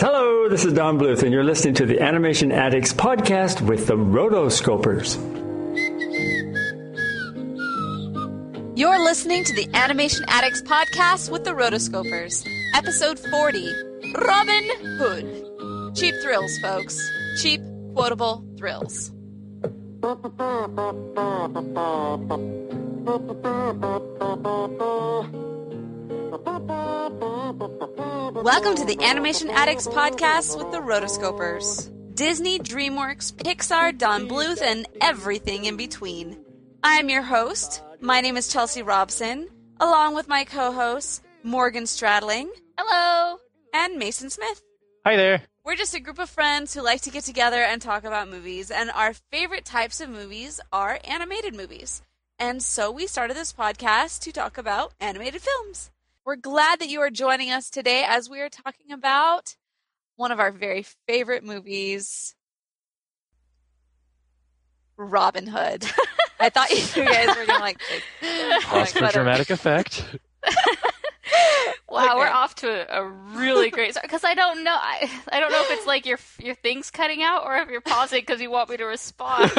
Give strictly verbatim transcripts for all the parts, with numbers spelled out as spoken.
Hello, this is Don Bluth, and you're listening to the Animation Addicts podcast with the Rotoscopers. You're listening to the Animation Addicts podcast with the Rotoscopers, episode forty, Robin Hood. Cheap thrills, folks. Cheap, quotable thrills. Welcome to the Animation Addicts podcast with the Rotoscopers. Disney, DreamWorks, Pixar, Don Bluth, and everything in between. I'm your host. My name is Chelsea Robson, along with my co-hosts, Morgan Stradling. Hello. And Mason Smith. Hi there. We're just a group of friends who like to get together and talk about movies, and our favorite types of movies are animated movies. And so we started this podcast to talk about animated films. We're glad that you are joining us today as we are talking about one of our very favorite movies, Robin Hood. I thought you guys were going to like... Pause for dramatic effect. Wow, Okay. We're off to a, a really great start because I don't know. I, I don't know if it's like your your thing's cutting out or if you're pausing because you want me to respond.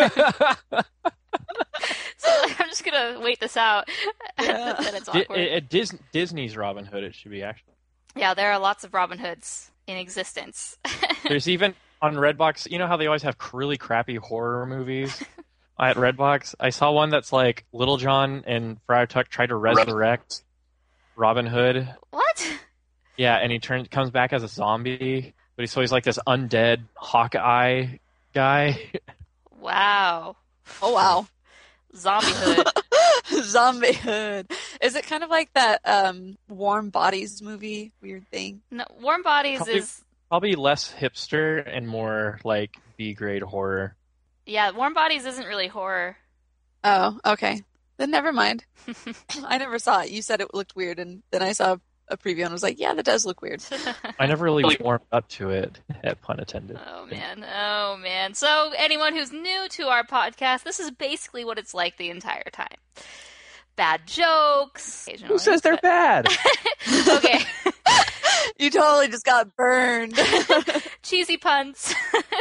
So I'm just gonna wait this out. Yeah. Then it's Di- awkward. at Dis- Disney's Robin Hood, it should be actually. Yeah, there are lots of Robin Hoods in existence. There's even on Redbox. You know how they always have really crappy horror movies at Redbox. I saw one that's like Little John and Friar Tuck tried to resurrect Robin Hood. What? Yeah, and he turns comes back as a zombie, but he's so he's like this undead Hawkeye guy. Wow. Oh, wow. Zombie Hood. Zombie Hood. Is it kind of like that um, Warm Bodies movie weird thing? No, Warm Bodies Probably- is Probably less hipster and more like B grade horror. yeah. Warm Bodies isn't really horror. Oh, okay. Then never mind. I never saw it. You said it looked weird, and then I saw a preview and was like, yeah, that does look weird. I never really warmed up to it, pun intended. Oh man, oh man. So anyone who's new to our podcast, this is basically what it's like the entire time. Bad jokes. Who says they're but- bad? Okay. You totally just got burned. Cheesy puns.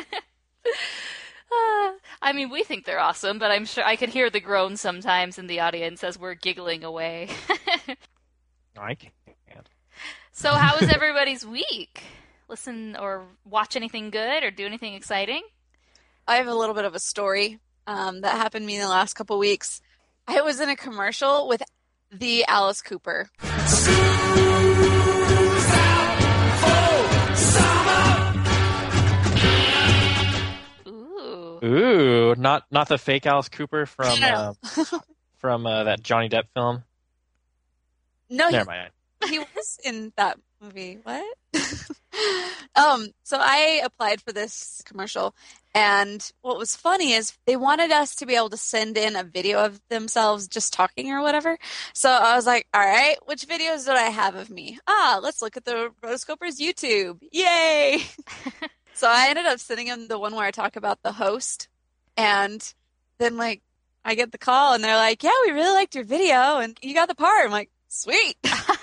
Uh, I mean, we think they're awesome, but I'm sure I could hear the groans sometimes in the audience as we're giggling away. I can't. So how was everybody's week? Listen or watch anything good or do anything exciting? I have a little bit of a story um, that happened to me in the last couple weeks. I was in a commercial with the Alice Cooper. Ooh. Ooh, not not the fake Alice Cooper from No. uh, from uh, that Johnny Depp film. No, he, Never mind. he was in that movie. What? um, so I applied for this commercial, and what was funny is they wanted us to be able to send in a video of themselves just talking or whatever. So I was like, all right, which videos do I have of me? Ah, let's look at the Rotoscopers YouTube. Yay! So I ended up sending them the one where I talk about the host, and then like I get the call, and they're like, yeah, we really liked your video, and you got the part. I'm like, sweet.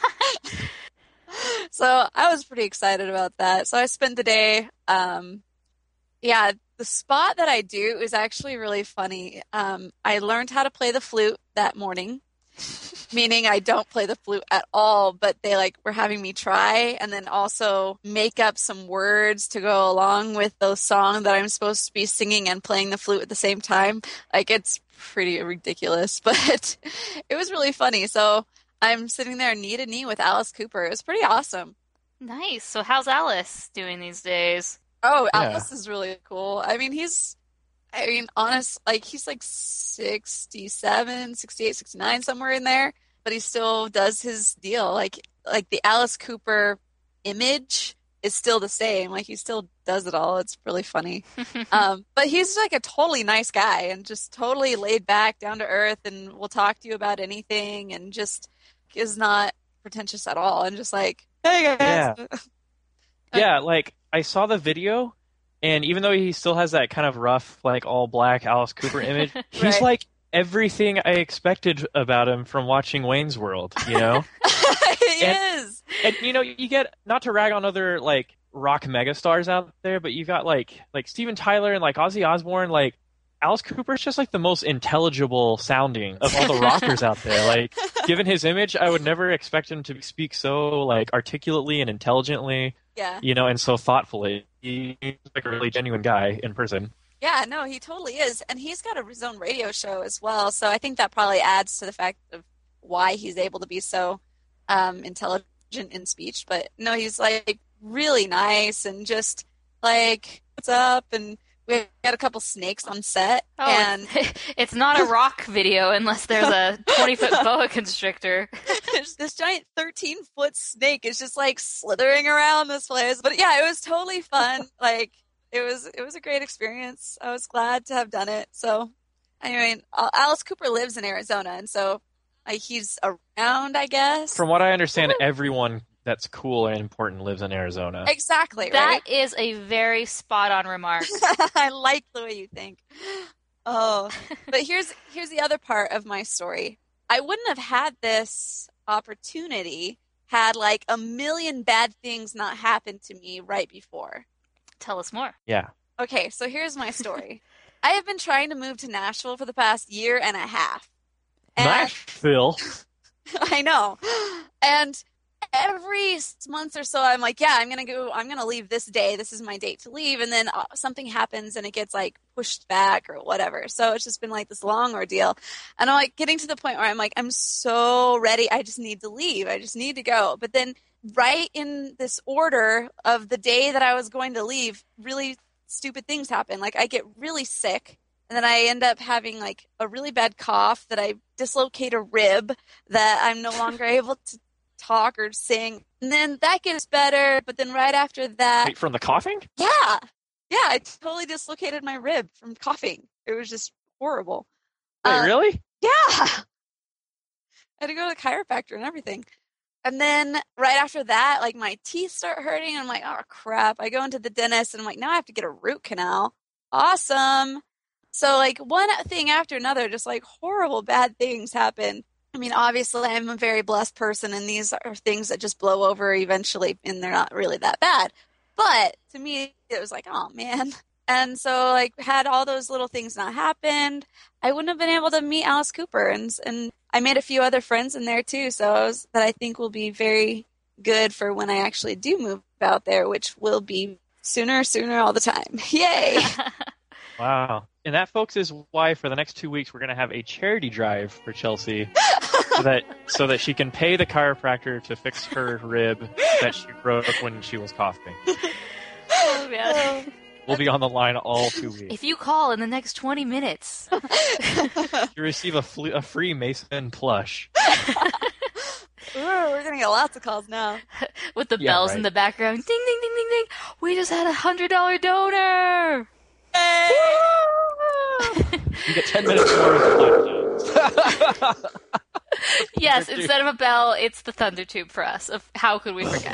So I was pretty excited about that. So I spent the day, um, yeah, the spot that I do is actually really funny. Um, I learned how to play the flute that morning, meaning I don't play the flute at all, but they like were having me try and then also make up some words to go along with the song that I'm supposed to be singing and playing the flute at the same time. Like it's pretty ridiculous, but it was really funny. So I'm sitting there knee to knee with Alice Cooper. It was pretty awesome. Nice. So how's Alice doing these days? Oh, Yeah. Alice is really cool. I mean, he's, I mean, honest, like, he's like sixty-seven, sixty-eight, sixty-nine, somewhere in there, but he still does his deal. Like, like the Alice Cooper image is still the same. Like, he still does it all. It's really funny. um, but he's like a totally nice guy and just totally laid back, down to earth, and will talk to you about anything and just is not pretentious at all. And just like, hey guys. Yeah. Yeah, like I saw the video, and even though he still has that kind of rough, like all black Alice Cooper image, he's Right. like everything I expected about him from watching Wayne's World. You know, he And- is. and you know, you get not to rag on other like rock megastars out there, but you got like like Steven Tyler and like Ozzy Osbourne. Like Alice Cooper's just like the most intelligible sounding of all the rockers out there. Like, given his image, I would never expect him to speak so like articulately and intelligently. Yeah. You know, and so thoughtfully. He's like a really genuine guy in person. Yeah, no, he totally is. And he's got a, his own radio show as well. So I think that probably adds to the fact of why he's able to be so um, intelligent in speech. But no, he's like really nice and just like, what's up? And we had a couple snakes on set. Oh, and it's, it's not a rock video unless there's a twenty-foot boa constrictor. there's this giant thirteen-foot snake is just like slithering around this place. But yeah, it was totally fun. Like, It was it was a great experience. I was glad to have done it. So, I mean, Alice Cooper lives in Arizona, and so like, he's around, I guess. From what I understand, everyone that's cool and important lives in Arizona. Exactly, That right? is a very spot-on remark. I like the way you think. Oh, but here's here's the other part of my story. I wouldn't have had this opportunity had like a million bad things not happened to me right before. Tell us more. Yeah. Okay, so here's my story. I have been trying to move to Nashville for the past year and a half. And Nashville. I know. And every month or so, I'm like, yeah, I'm going to go, I'm going to leave this day. This is my date to leave. And then uh, something happens and it gets like pushed back or whatever. So it's just been like this long ordeal. And I'm like getting to the point where I'm like, I'm so ready. I just need to leave. I just need to go. But then right in this order of the day that I was going to leave, really stupid things happen. Like I get really sick. And then I end up having like a really bad cough that I dislocate a rib that I'm no longer able to talk or sing. And then that gets better. But then right after that. Wait, from the coughing? Yeah. Yeah. I totally dislocated my rib from coughing. It was just horrible. Wait, Uh, really? Yeah. I had to go to the chiropractor and everything. And then right after that, like my teeth start hurting. And I'm like, oh, crap. I go into the dentist and I'm like, now I have to get a root canal. Awesome. So like one thing after another, just like horrible bad things happen. I mean, obviously I'm a very blessed person and these are things that just blow over eventually and they're not really that bad. But to me, it was like, oh man. And so like had all those little things not happened, I wouldn't have been able to meet Alice Cooper. And and I made a few other friends in there too. So I was, that I think will be very good for when I actually do move out there, which will be sooner, sooner all the time. Yay. Wow. And that, folks, is why for the next two weeks we're going to have a charity drive for Chelsea so that so that she can pay the chiropractor to fix her rib that she broke when she was coughing. Oh, man. We'll be on the line all two weeks. If you call in the next twenty minutes. You receive a, fl- a free Mason plush. Ooh, we're going to get lots of calls now. With the Yeah, bells right. in the background. Ding, ding, ding, ding, ding. We just had a one hundred dollars donor. Yay! You get ten minutes more of the Yes, Thunder instead of a bell, it's the thunder tube for us. Of how could we forget?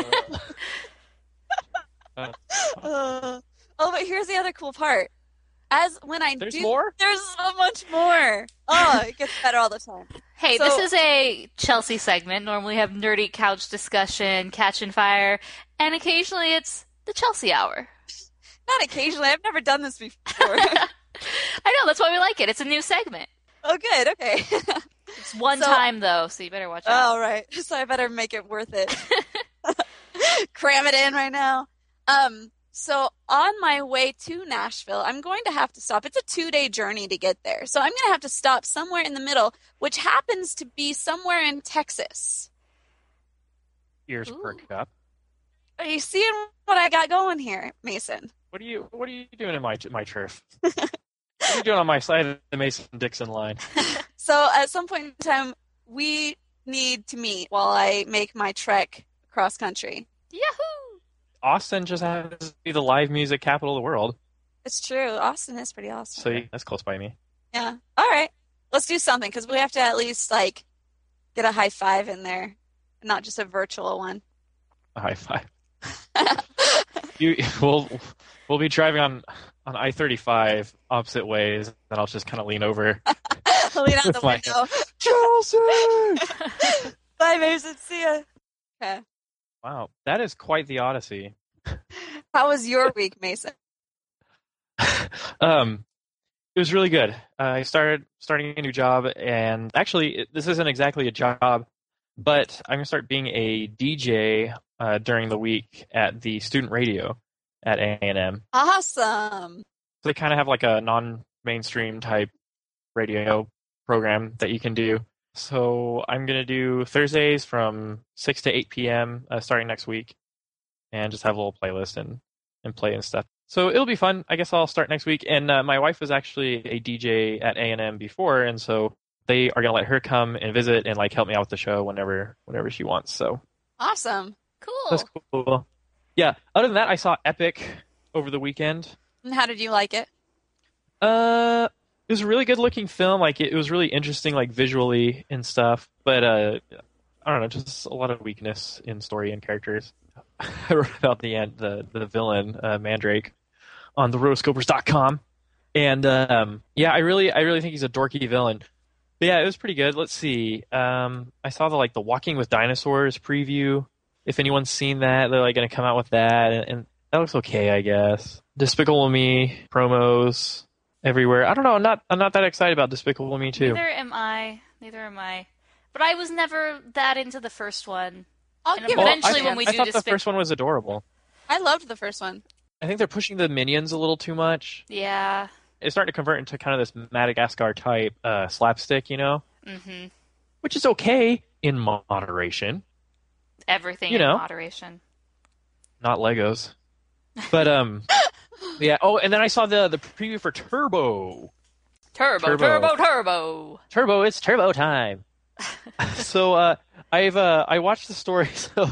Uh, oh, but here's the other cool part. As when I There's do, more? there's so much more. Oh, it gets better all the time. Hey, So- this is a Chelsea segment. Normally we have nerdy couch discussion, catch and fire, and occasionally it's the Chelsea hour. Not occasionally. I've never done this before. I know, that's why we like it. It's a new segment. Oh, good. Okay. It's one So- time, though, so you better watch out. All right. So I better make it worth it. Cram it in right now. Um. So on my way to Nashville, I'm going to have to stop. It's a two-day journey to get there. So I'm going to have to stop somewhere in the middle, which happens to be somewhere in Texas. Ears Ooh. perk up. Are you seeing what I got going here, Mason? What are you What are you doing in my my turf? What are you doing on my side of the Mason-Dixon line? So at some point in time, we need to meet while I make my trek cross country. Yahoo! Austin just happens to be the live music capital of the world, It's true. Austin is pretty awesome. so you- that's close by me. Yeah. All right. Let's do something because we have to at least like get a high five in there, not just a virtual one. A high five. You we'll we'll be driving on on I thirty-five opposite ways, then I'll just kind of lean over. Lean out the My- window. Chelsea! Bye, Mason. See ya. Okay. Wow, that is quite the odyssey. How was your week, Mason? um, it was really good. Uh, I started starting a new job, and actually, it, this isn't exactly a job, but I'm gonna start being a D J uh, during the week at the student radio at A and M. Awesome. So they kind of have like a non-mainstream type radio program that you can do. So I'm gonna do Thursdays from six to eight p.m. Uh, starting next week, and just have a little playlist and and play and stuff. So it'll be fun. I guess I'll start next week. And uh, my wife was actually a D J at A and M before, and so they are gonna let her come and visit and like help me out with the show whenever whenever she wants. So Awesome. Cool. that's cool. Yeah. Other than that, I saw Epic over the weekend. And how did you like it? Uh, it was a really good looking film. Like it, it was really interesting, like visually and stuff. But uh, I don't know, just a lot of weakness in story and characters. I wrote about the end, the the villain uh, Mandrake on the rotoscopers dot com, and um, yeah, I really I really think he's a dorky villain. But yeah, it was pretty good. Let's see. Um, I saw the like the Walking with Dinosaurs preview. If anyone's seen that, they're like going to come out with that, and, and that looks okay, I guess. Despicable Me promos everywhere. I don't know. I'm not I'm not that excited about Despicable Me too. Neither am I. Neither am I. But I was never that into the first one. I'll And give Well, it a eventually I, when we I do thought the Despic- first one was adorable. I loved the first one. I think they're pushing the minions a little too much. Yeah. It's starting to convert into kind of this Madagascar type uh, slapstick, you know, Mm-hmm. which is okay in moderation, Everything You know. in moderation. not Legos. But um, yeah. Oh, and then I saw the the preview for Turbo. Turbo, Turbo. turbo, turbo. Turbo, it's Turbo time. so uh, I've uh, I watched the story. So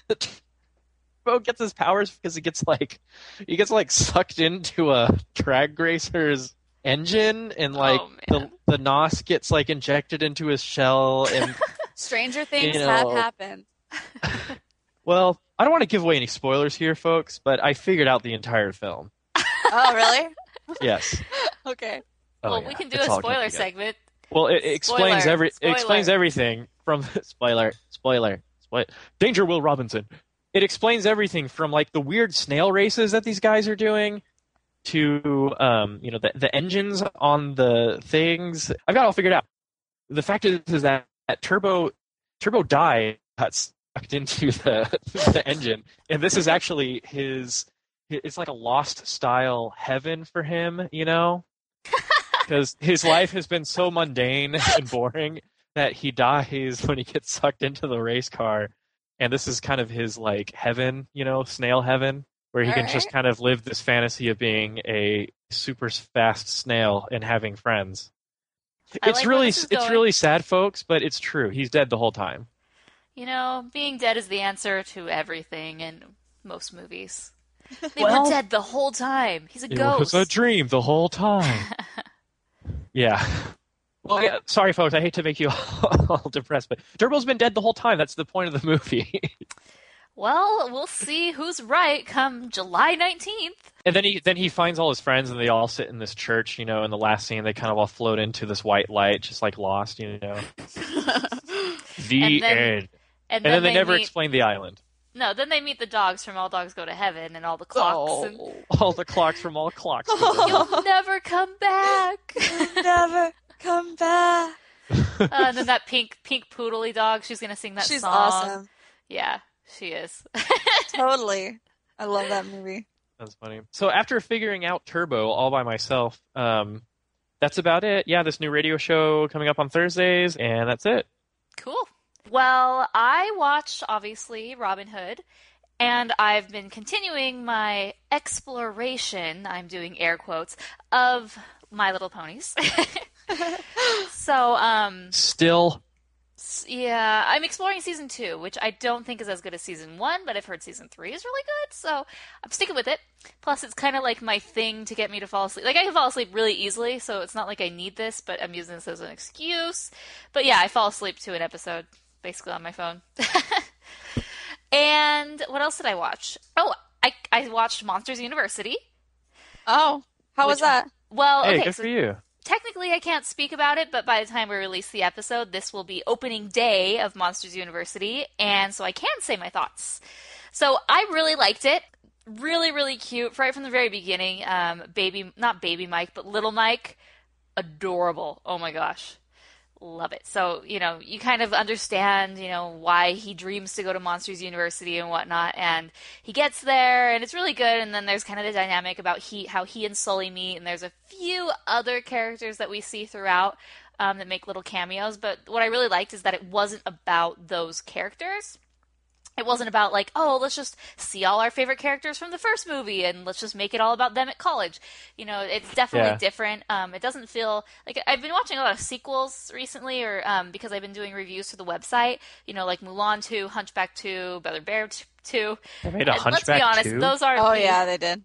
Turbo gets his powers because he gets like he gets like sucked into a drag racer's engine, and like Oh, the man. the N O S gets like injected into his shell, and Stranger things You have know. happened. well, I don't want to give away any spoilers here, folks, but I figured out the entire film. Oh, really? Yes. Okay. Oh, well, yeah. we can do It's a all coming spoiler together. segment. Well, it, it explains Spoiler. every it explains Spoiler. everything from spoiler, spoiler, spoiler. Danger, Will Robinson. It explains everything from like the weird snail races that these guys are doing to um, you know, the the engines on the things. I've got it all figured out. The fact is, is that, that Turbo Turbo died, got sucked into the the engine, and this is actually his. It's like a Lost style heaven for him, you know. Because his life has been so mundane and boring that he dies when he gets sucked into the race car, and this is kind of his like heaven, you know, snail heaven, where he All can right. just kind of live this fantasy of being a super fast snail and having friends. I It's like where really this is it's going. really sad, folks, but it's true. He's dead the whole time. You know, being dead is the answer to everything in most movies. They Well- were dead the whole time. He's a It ghost. was a dream the whole time. Yeah. Well, yeah, sorry, folks. I hate to make you all depressed, but Turbo's been dead the whole time. That's the point of the movie. Well, we'll see who's right come July nineteenth. And then he then he finds all his friends, and they all sit in this church. You know, in the last scene, they kind of all float into this white light, just like Lost. You know, the And then- end. And, And then they, never meet, explain the island. No, then they meet the dogs from All Dogs Go to Heaven and all the clocks. And Oh, all the clocks from all clocks. you'll never come back. Never come back. Uh, and then that pink pink poodly dog, she's gonna sing that She's song. awesome. Yeah, she is. Totally. I love that movie. That's funny. So after figuring out Turbo all by myself, um, that's about it. Yeah, this new radio show coming up on Thursdays, and that's it. Cool. Well, I watched, obviously, Robin Hood, and I've been continuing my exploration, I'm doing air quotes, of My Little Ponies. so, um, Still, s- yeah, I'm exploring season two, which I don't think is as good as season one, but I've heard season three is really good, so I'm sticking with it. Plus, it's kind of like my thing to get me to fall asleep. Like, I can fall asleep really easily, so it's not like I need this, but I'm using this as an excuse. But yeah, I fall asleep to an episode, basically on my phone. And what else did I watch? Oh, I, I watched Monsters University. Oh, how was Which- that? Well, hey, okay, good so for you. technically I can't speak about it, but by the time we release the episode, this will be opening day of Monsters University, and so I can say my thoughts. So I really liked it. really, really cute right from the very beginning. Um, baby, not baby Mike, but little Mike, adorable. Oh my gosh. Love it. So, you know, you kind of understand, you know, why he dreams to go to Monsters University and whatnot, and he gets there, and it's really good, and then there's kind of the dynamic about he how he and Sully meet, and there's a few other characters that we see throughout um, that make little cameos, but what I really liked is that it wasn't about those characters. It wasn't about like, oh, let's just see all our favorite characters from the first movie and let's just make it all about them at college. You know, it's definitely Yeah. different. Um, it doesn't feel like I've been watching a lot of sequels recently, or um, because I've been doing reviews for the website. You know, like Mulan two, Hunchback two, Brother Bear two. They made a And let's be Hunchback honest, two? those aren't. Oh the- yeah, they did.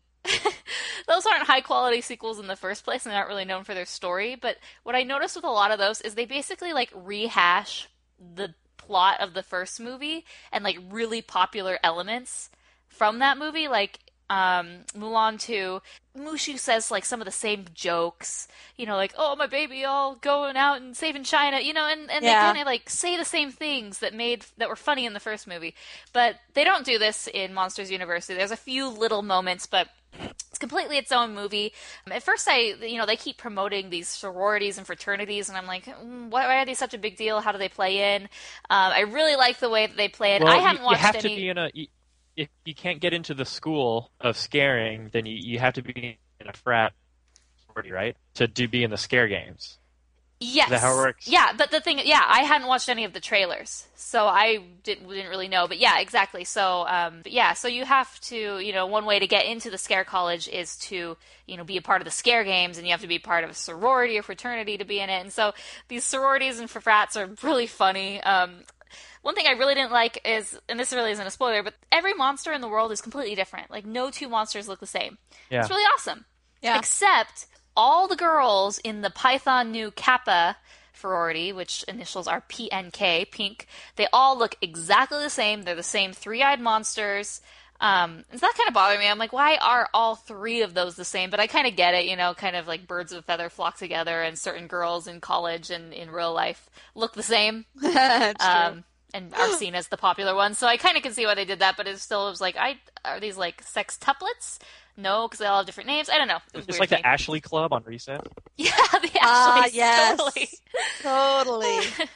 those aren't high quality sequels in the first place, and they're not really known for their story. But what I noticed with a lot of those is they basically like rehash the plot of the first movie and like really popular elements from that movie, like um Mulan two. Mushu says like some of the same jokes, you know, like, oh, my baby all going out and saving China, you know, and, and Yeah. they kind of like say the same things that made that were funny in the first movie. But they don't do this in Monsters University. There's a few little moments, but it's completely its own movie. Um, At first, I, you know, they keep promoting these sororities and fraternities, and I'm like, mm, why, why are they such a big deal? How do they play in? Um, I really like the way that they play it. Well, I haven't you, watched you have any. to be in a. You, if you can't get into the school of scaring, then you, you have to be in a frat sorority, right? To do be in the scare games. Yes. Is that how it works? Yeah, but the thing, yeah, I hadn't watched any of the trailers, so I didn't didn't really know. But yeah, exactly. So, um, but yeah, so you have to, you know, one way to get into the Scare College is to, you know, be a part of the Scare Games, and you have to be part of a sorority or fraternity to be in it. And so these sororities and frats are really funny. Um, one thing I really didn't like is, and this really isn't a spoiler, but every monster in the world is completely different. Like, no two monsters look the same. Yeah. It's really awesome. Yeah. Except all the girls in the Python Nu Kappa sorority, which initials are P N K, pink, they all look exactly the same. They're the same three-eyed monsters. Um, does that kind of bother me? I'm like, why are all three of those the same? But I kind of get it, you know, kind of like birds of a feather flock together, and certain girls in college and in real life look the same. It's true. Um, and are seen as the popular ones. So I kind of can see why they did that, but it still was like, I are these like sextuplets? No, because they all have different names. I don't know. It was It's weird like to the me. Ashley Club on Reset. Yeah, the Ah, Ashleys, yes. totally. Totally.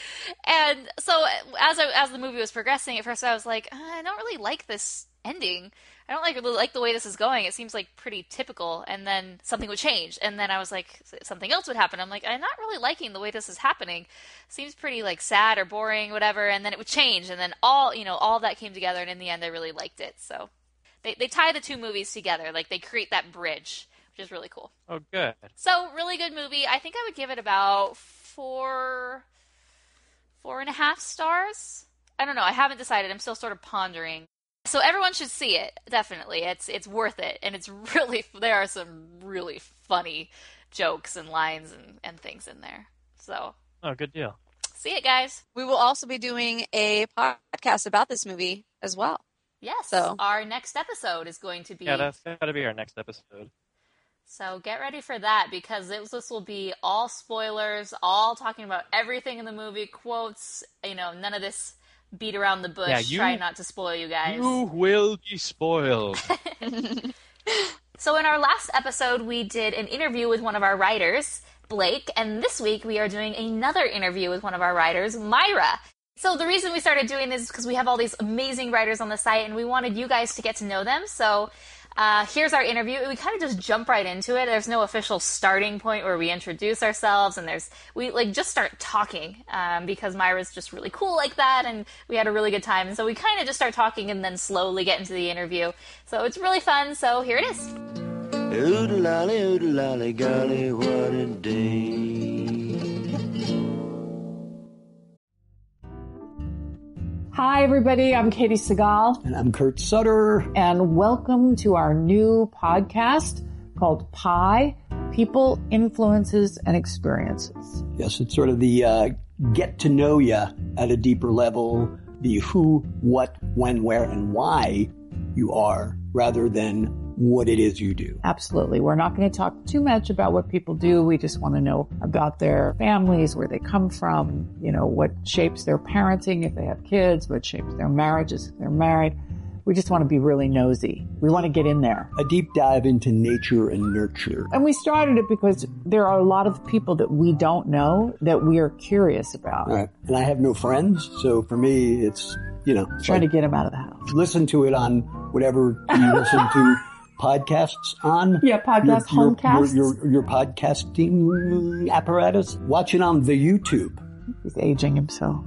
And so as I, as the movie was progressing, at first I was like, I don't really like this ending. I don't like really like the way this is going. It seems like pretty typical. And then something would change, and then I was like, something else would happen. I'm like, I'm not really liking the way this is happening. Seems pretty like sad or boring, whatever. And then it would change, and then all you know, all of that came together, and in the end, I really liked it. So they they tie the two movies together, like they create that bridge, which is really cool. Oh, good. So, really good movie. I think I would give it about four, four and a half stars. I don't know. I haven't decided. I'm still sort of pondering. So everyone should see it. Definitely, it's it's worth it, and it's really there are some really funny jokes and lines and, and things in there. So, Oh, good deal. see it, guys. We will also be doing a podcast about this movie as well. Yes. So- our next episode is going to be. Yeah, that's got to be our next episode. So get ready for that, because it, this will be all spoilers, all talking about everything in the movie, quotes, you know, none of this beat around the bush, Yeah, you- try not to spoil you guys. You will be spoiled. So in our last episode, we did an interview with one of our writers, Blake, and this week we are doing another interview with one of our writers, Myra. So the reason we started doing this is because we have all these amazing writers on the site, and we wanted you guys to get to know them. So uh, here's our interview. We kind of just jump right into it. There's no official starting point where we introduce ourselves, and there's we like just start talking um, because Myra's just really cool like that, and we had a really good time. And so we kind of just start talking and then slowly get into the interview. So it's really fun. So here it is. Oodle lolly, oodle lolly, golly, what a day. Hi, everybody. I'm Katie Segal, And I'm Kurt Sutter. and welcome to our new podcast called Pi, People, Influences, and Experiences. Yes, it's sort of the uh, get to know you at a deeper level, the who, what, when, where, and why you are, rather than what it is you do. Absolutely. We're not going to talk too much about what people do. We just want to know about their families, where they come from, you know, what shapes their parenting if they have kids, what shapes their marriages if they're married. We just want to be really nosy. We want to get in there. A deep dive into nature and nurture. And we started it because there are a lot of people that we don't know that we are curious about. Right. And I have no friends, so for me, it's, you know. Trying like, to get them out of the house. Listen to it on whatever you listen to podcasts on. Yeah, podcast, your, homecasts. Your, your, your podcasting apparatus. Watch it on the YouTube. He's aging himself.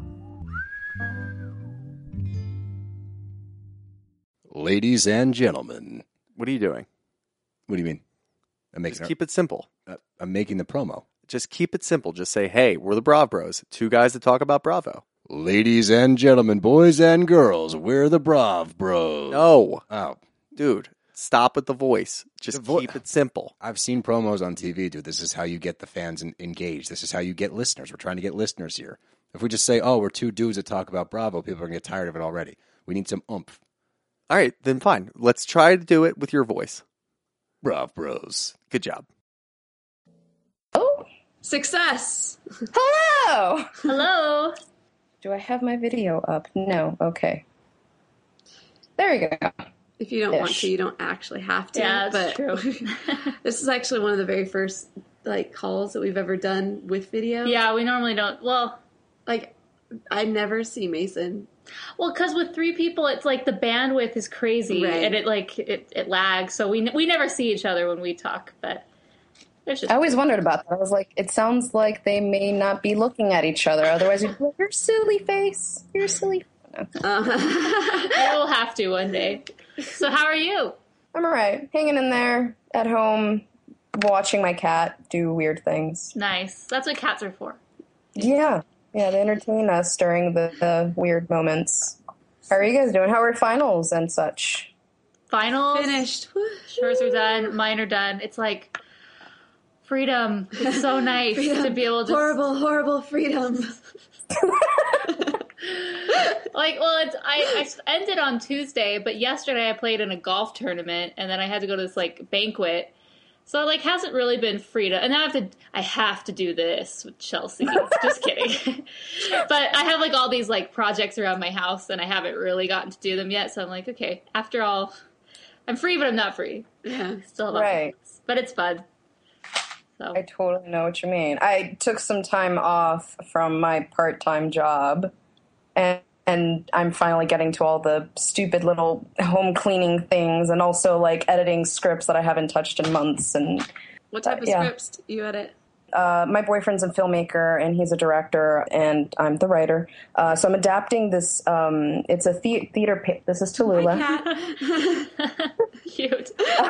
Ladies and gentlemen. What are you doing? What do you mean? I'm making Just keep it simple. Uh, I'm making the promo. Just keep it simple. Just say, hey, we're the Brav Bros. Two guys that talk about Bravo. Ladies and gentlemen, boys and girls, we're the Brav Bros. No. Oh. Dude, stop with the voice. Just The vo- keep it simple. I've seen promos on T V, dude. This is how you get the fans in- engaged. This is how you get listeners. We're trying to get listeners here. If we just say, oh, we're two dudes that talk about Bravo, people are going to get tired of it already. We need some oomph. All right, then fine. Let's try to do it with your voice. Brav Bros. Good job. Oh, success. Hello. Hello. Do I have my video up? No. Okay. There you go. If you don't Ish. want to, you don't actually have to. Yeah, that's but true. This is actually one of the very first like calls that we've ever done with video. Yeah, we normally don't. Well, like I never see Mason. Well, because with three people, it's like the bandwidth is crazy, Right. and it like it, it lags. So we we never see each other when we talk. But there's just I always wondered about that. I was like, it sounds like they may not be looking at each other. Otherwise, you'd be like, your silly face. Your silly. No. we'll have to one day. So how are you? I'm all right. Hanging in there at home, watching my cat do weird things. Nice. That's what cats are for. Yeah. Yeah, they entertain us during the, the weird moments. How are you guys doing? How are finals and such? Finals Finished. Yours are done. Mine are done. It's like freedom. It's so nice Freedom. to be able to Horrible, horrible freedom. like. Well, it's I, I ended on Tuesday, but yesterday I played in a golf tournament, and then I had to go to this like banquet. So it, like, hasn't really been free to, and now I have to, I have to do this with Chelsea. Just kidding. But I have, like, all these, like, projects around my house, and I haven't really gotten to do them yet. So I'm like, okay, after all, I'm free, but I'm not free. Yeah. Still have Right. things, but it's fun. So I totally know what you mean. I took some time off from my part-time job, and and I'm finally getting to all the stupid little home cleaning things, and also like editing scripts that I haven't touched in months. And What type of yeah. scripts do you edit? Uh, my boyfriend's a filmmaker, and he's a director, and I'm the writer. Uh, so I'm adapting this. Um, it's a the- theater. Pa- this is Tallulah. cute.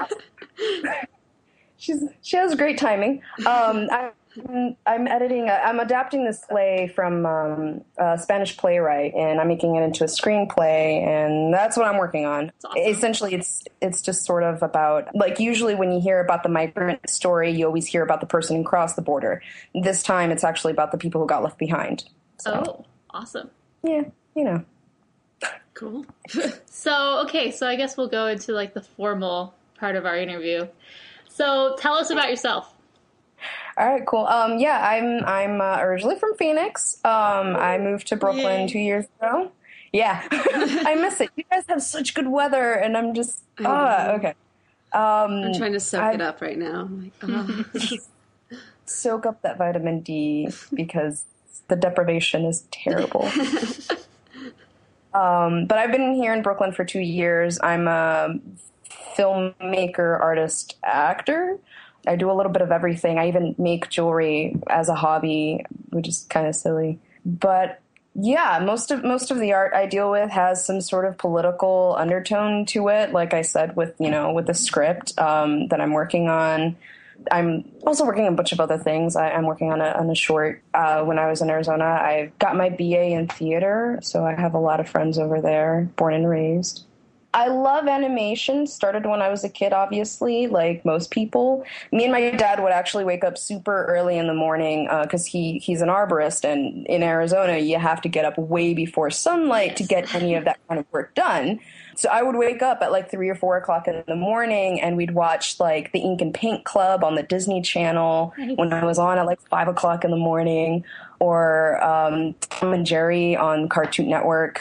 She's she has great timing. Um, I, I'm editing. A, I'm adapting this play from um, a Spanish playwright, and I'm making it into a screenplay, and that's what I'm working on. Awesome. Essentially, it's it's just sort of about, like, usually when you hear about the migrant story, you always hear about the person who crossed the border. This time, it's actually about the people who got left behind. So, Oh, awesome. yeah, you know. Cool. So, okay, so I guess we'll go into, like, the formal part of our interview. So tell us about yourself. All right, cool. Um, yeah, I'm I'm uh, originally from Phoenix. Um, I moved to Brooklyn Yay. two years ago. Yeah, I miss it. You guys have such good weather, and I'm just I ah know. okay. Um, I'm trying to soak I've- it up right now. I'm like, oh. soak up that vitamin D because the deprivation is terrible. um, but I've been here in Brooklyn for two years. I'm a filmmaker, artist, actor. I do a little bit of everything. I even make jewelry as a hobby, which is kind of silly. But yeah, most of most of the art I deal with has some sort of political undertone to it. Like I said, with you know, with the script um, that I'm working on. I'm also working on a bunch of other things. I, I'm working on a, on a short. Uh, when I was in Arizona, I got my B A in theater, so I have a lot of friends over there, born and raised. I love animation. Started when I was a kid, obviously, like most people. Me and my dad would actually wake up super early in the morning because uh, he, he's an arborist, and in Arizona, you have to get up way before sunlight to get any of that kind of work done. So I would wake up at like three or four o'clock in the morning, and we'd watch like the Ink and Paint Club on the Disney Channel when I was on at like five o'clock in the morning, or um, Tom and Jerry on Cartoon Network.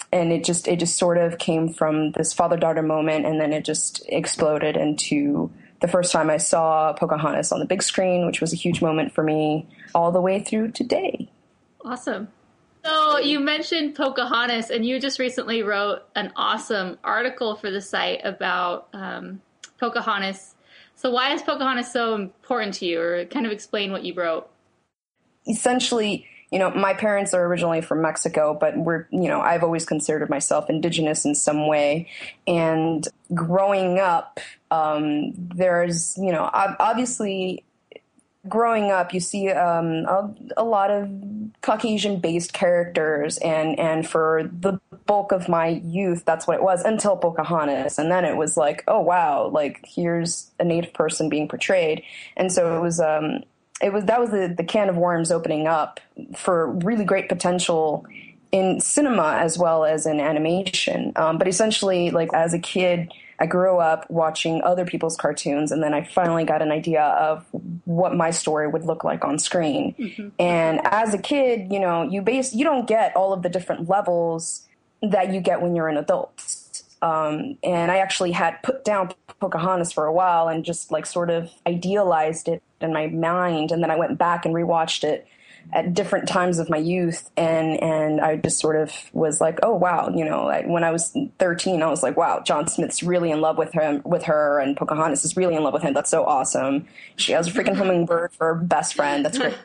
and it just it just sort of came from this father-daughter moment, and then it just exploded into the first time I saw Pocahontas on the big screen, which was a huge moment for me, all the way through today. Awesome. So you mentioned Pocahontas, and you just recently wrote an awesome article for the site about um, Pocahontas. So why is Pocahontas so important to you, or kind of explain what you wrote? Essentially, you know, my parents are originally from Mexico, but we're, you know, I've always considered myself indigenous in some way. And growing up, um, there's, you know, obviously growing up, you see um, a, a lot of Caucasian-based characters, and, and for the bulk of my youth, that's what it was until Pocahontas. And then it was like, oh, wow, like, here's a Native person being portrayed. And so it was... Um, It was that was the, the can of worms opening up for really great potential in cinema as well as in animation. Um, but essentially, like, as a kid, I grew up watching other people's cartoons, and then I finally got an idea of what my story would look like on screen. Mm-hmm. And as a kid, you know, you base you don't get all of the different levels that you get when you're an adult. Um, and I actually had put down Pocahontas for a while and just like sort of idealized it in my mind. And then I went back and rewatched it at different times of my youth. And, and I just sort of was like, oh, wow. You know, I, when I was thirteen, I was like, wow, John Smith's really in love with him, with her. And Pocahontas is really in love with him. That's so awesome. She has a freaking hummingbird for her best friend. That's great.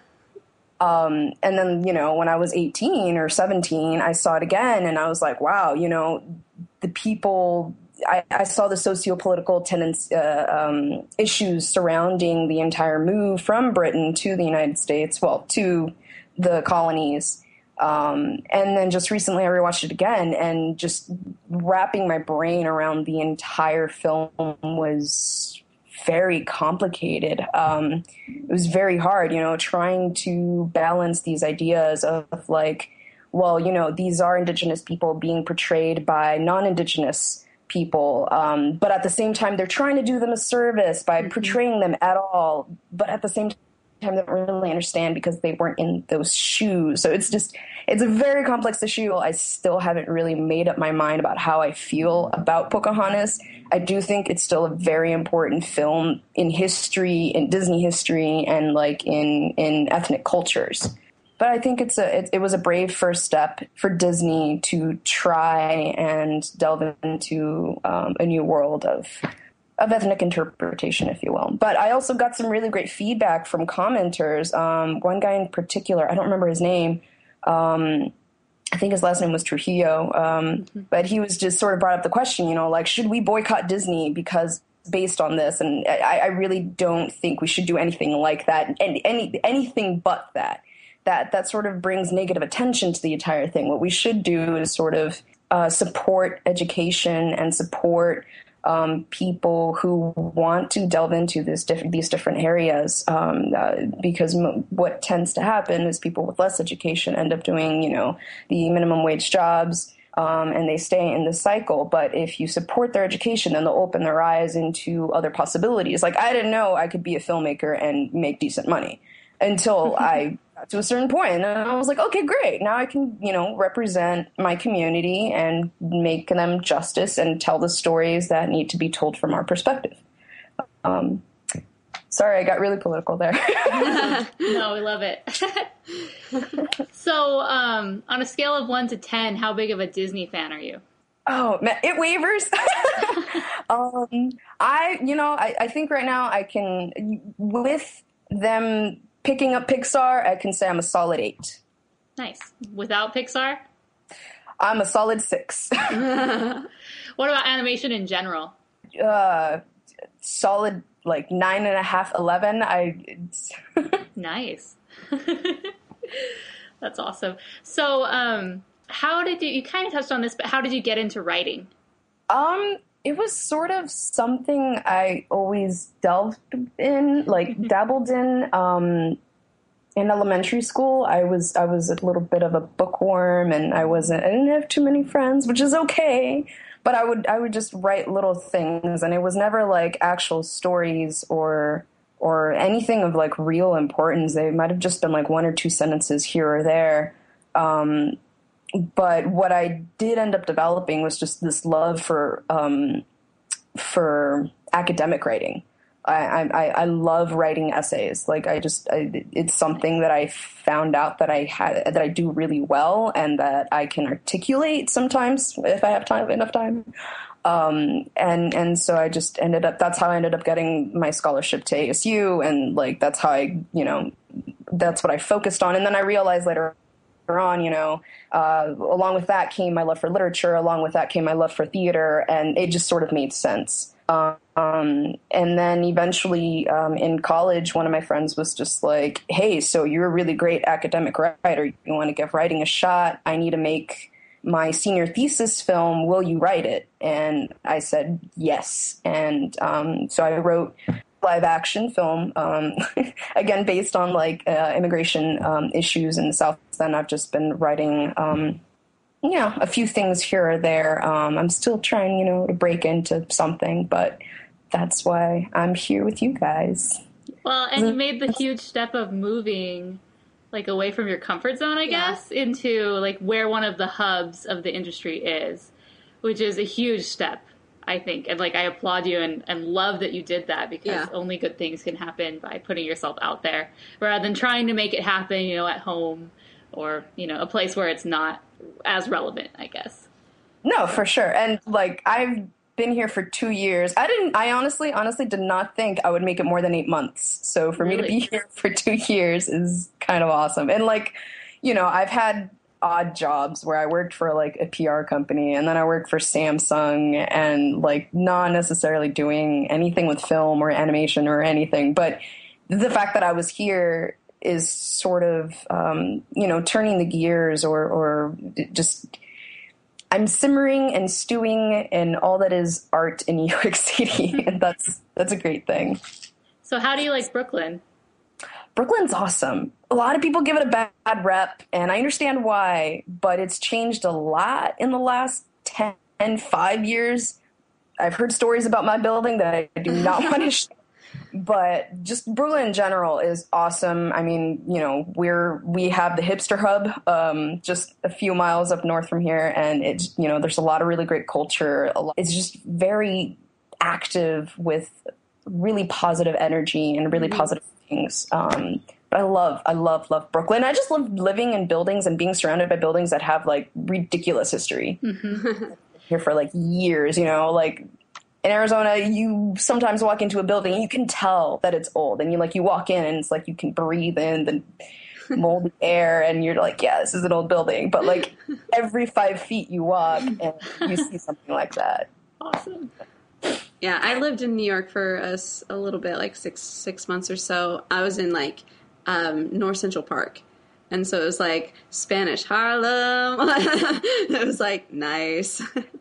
Um, and then, you know, when I was eighteen or seventeen, I saw it again and I was like, wow, you know, the people, I, I saw the sociopolitical tendencies, uh, um, issues surrounding the entire move from Britain to the United States, well, to the colonies. Um, and then just recently I rewatched it again, and just wrapping my brain around the entire film was very complicated. Um, it was very hard, you know, trying to balance these ideas of, of like, well, you know, these are Indigenous people being portrayed by non-Indigenous people, um, but at the same time, they're trying to do them a service by mm-hmm. portraying them at all, but at the same time, they don't really understand because they weren't in those shoes. So it's just, it's a very complex issue. I still haven't really made up my mind about how I feel about Pocahontas. I do think it's still a very important film in history, in Disney history, and like in, in ethnic cultures. But I think it's a it, it was a brave first step for Disney to try and delve into um, a new world of of ethnic interpretation, if you will. But I also got some really great feedback from commenters. Um, one guy in particular, I don't remember his name. Um, I think his last name was Trujillo. Um, mm-hmm. But he was just sort of brought up the question, you know, like, should we boycott Disney because based on this? And I, I really don't think we should do anything like that. And any anything but that. That that sort of brings negative attention to the entire thing. What we should do is sort of uh, support education and support um, people who want to delve into this diff- these different areas. Um, uh, because m- what tends to happen is people with less education end up doing, you know, the minimum wage jobs, um, and they stay in the cycle. But if you support their education, then they'll open their eyes into other possibilities. Like, I didn't know I could be a filmmaker and make decent money until I got to a certain point. And I was like, okay, great. Now I can, you know, represent my community and make them justice and tell the stories that need to be told from our perspective. Um, sorry, I got really political there. No, we love it. So um, on a scale of one to ten, how big of a Disney fan are you? Oh, man, it wavers. um, I, you know, I, I think right now I can, with them picking up Pixar, I can say I'm a solid eight. Nice. Without Pixar? I'm a solid six. What about animation in general? Uh, solid, like, nine and a half, eleven. I. Nice. That's awesome. So, um, how did you, you kind of touched on this, but how did you get into writing? Um, it was sort of something I always delved in, like dabbled in. Um, in elementary school, I was I was a little bit of a bookworm, and I wasn't. I didn't have too many friends, which is okay. But I would I would just write little things, and it was never like actual stories or or anything of like real importance. They might have just been like one or two sentences here or there. Um, but what I did end up developing was just this love for um, for academic writing. I, I I love writing essays. Like I just, I, it's something that I found out that I had, that I do really well and that I can articulate sometimes if I have time, enough time. Um, and, and so I just ended up, that's how I ended up getting my scholarship to A S U. And like, that's how I, you know, that's what I focused on. And then I realized later on, you know, uh, along with that came my love for literature. Along with that came my love for theater. And it just sort of made sense. Um, and then eventually, um, in college, one of my friends was just like, hey, so you're a really great academic writer. You want to give writing a shot? I need to make my senior thesis film. Will you write it? And I said, yes. And, um, so I wrote live action film, um, again, based on like, uh, immigration, um, issues in the South. Then I've just been writing, um, yeah, a few things here or there. Um, I'm still trying, you know, to break into something, but that's why I'm here with you guys. Well, and you made the huge step of moving, like, away from your comfort zone, I Yeah. guess, into, like, where one of the hubs of the industry is, which is a huge step, I think. And, like, I applaud you and, and love that you did that because Yeah. only good things can happen by putting yourself out there rather than trying to make it happen, you know, at home or, you know, a place where it's not as relevant, I guess. No, for sure. And like, I've been here for two years. I didn't, I honestly, honestly did not think I would make it more than eight months. So for me to be here for two years is kind of awesome. And like, you know, I've had odd jobs where I worked for like a P R company and then I worked for Samsung and like not necessarily doing anything with film or animation or anything. But the fact that I was here is sort of, um, you know, turning the gears or, or just, I'm simmering and stewing in all that is art in New York City. And that's, that's a great thing. So how do you like Brooklyn? Brooklyn's awesome. A lot of people give it a bad rep and I understand why, but it's changed a lot in the last ten, five years. I've heard stories about my building that I do not want to share. But just Brooklyn in general is awesome. I mean, you know, we're, we have the hipster hub, um, just a few miles up north from here. And it's, you know, there's a lot of really great culture. A lot, it's just very active with really positive energy and really mm-hmm. positive things. Um, but I love, I love, love Brooklyn. I just love living in buildings and being surrounded by buildings that have like ridiculous history. Mm-hmm. Here for like years, you know, like, in Arizona, you sometimes walk into a building and you can tell that it's old. And you like you walk in and it's like you can breathe in the moldy air and you're like, yeah, this is an old building. But like every five feet you walk and you see something like that. Awesome. Yeah, I lived in New York for a, a little bit, like six six months or so. I was in like um, North Central Park. And so it was like Spanish Harlem. It was like nice.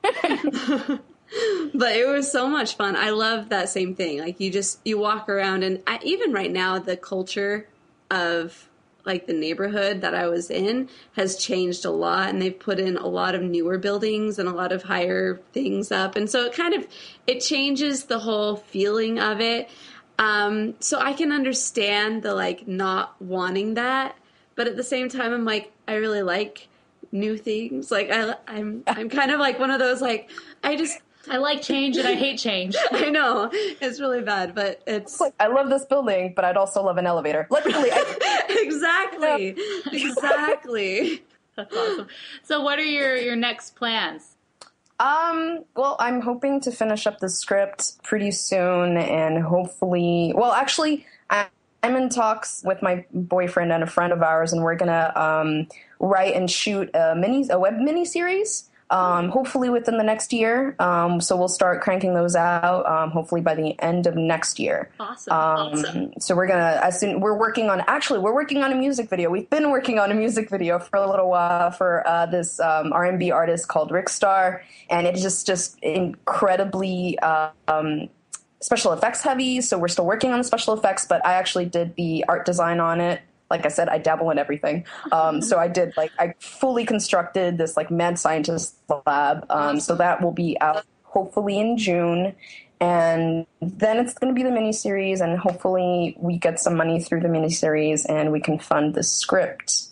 But it was so much fun. I love that same thing. Like you just, you walk around and I, even right now, the culture of like the neighborhood that I was in has changed a lot and they've put in a lot of newer buildings and a lot of higher things up. And so it kind of, it changes the whole feeling of it. Um, so I can understand the like not wanting that. But at the same time, I'm like, I really like new things. Like I, I'm, I'm kind of like one of those, like, I just, I like change and I hate change. I know it's really bad, but it's like I love this building, but I'd also love an elevator. Literally, I... exactly, exactly. That's awesome. So, what are your your next plans? Um. Well, I'm hoping to finish up the script pretty soon, and hopefully, well, actually, I, I'm in talks with my boyfriend and a friend of ours, and we're gonna um write and shoot a mini a web mini series. Um, hopefully within the next year. Um, so we'll start cranking those out, um, hopefully by the end of next year. Awesome. Um, awesome. So we're gonna, as soon, we're working on, actually we're working on a music video. We've been working on a music video for a little while for, uh, this, um, R and B artist called Rick Starr. And it's just, just incredibly, uh, um, special effects heavy. So we're still working on the special effects, but I actually did the art design on it. Like I said, I dabble in everything. Um, so I did, like, I fully constructed this, like, mad scientist lab. Um, so that will be out hopefully in June. And then it's going to be the miniseries, and hopefully we get some money through the miniseries and we can fund the script.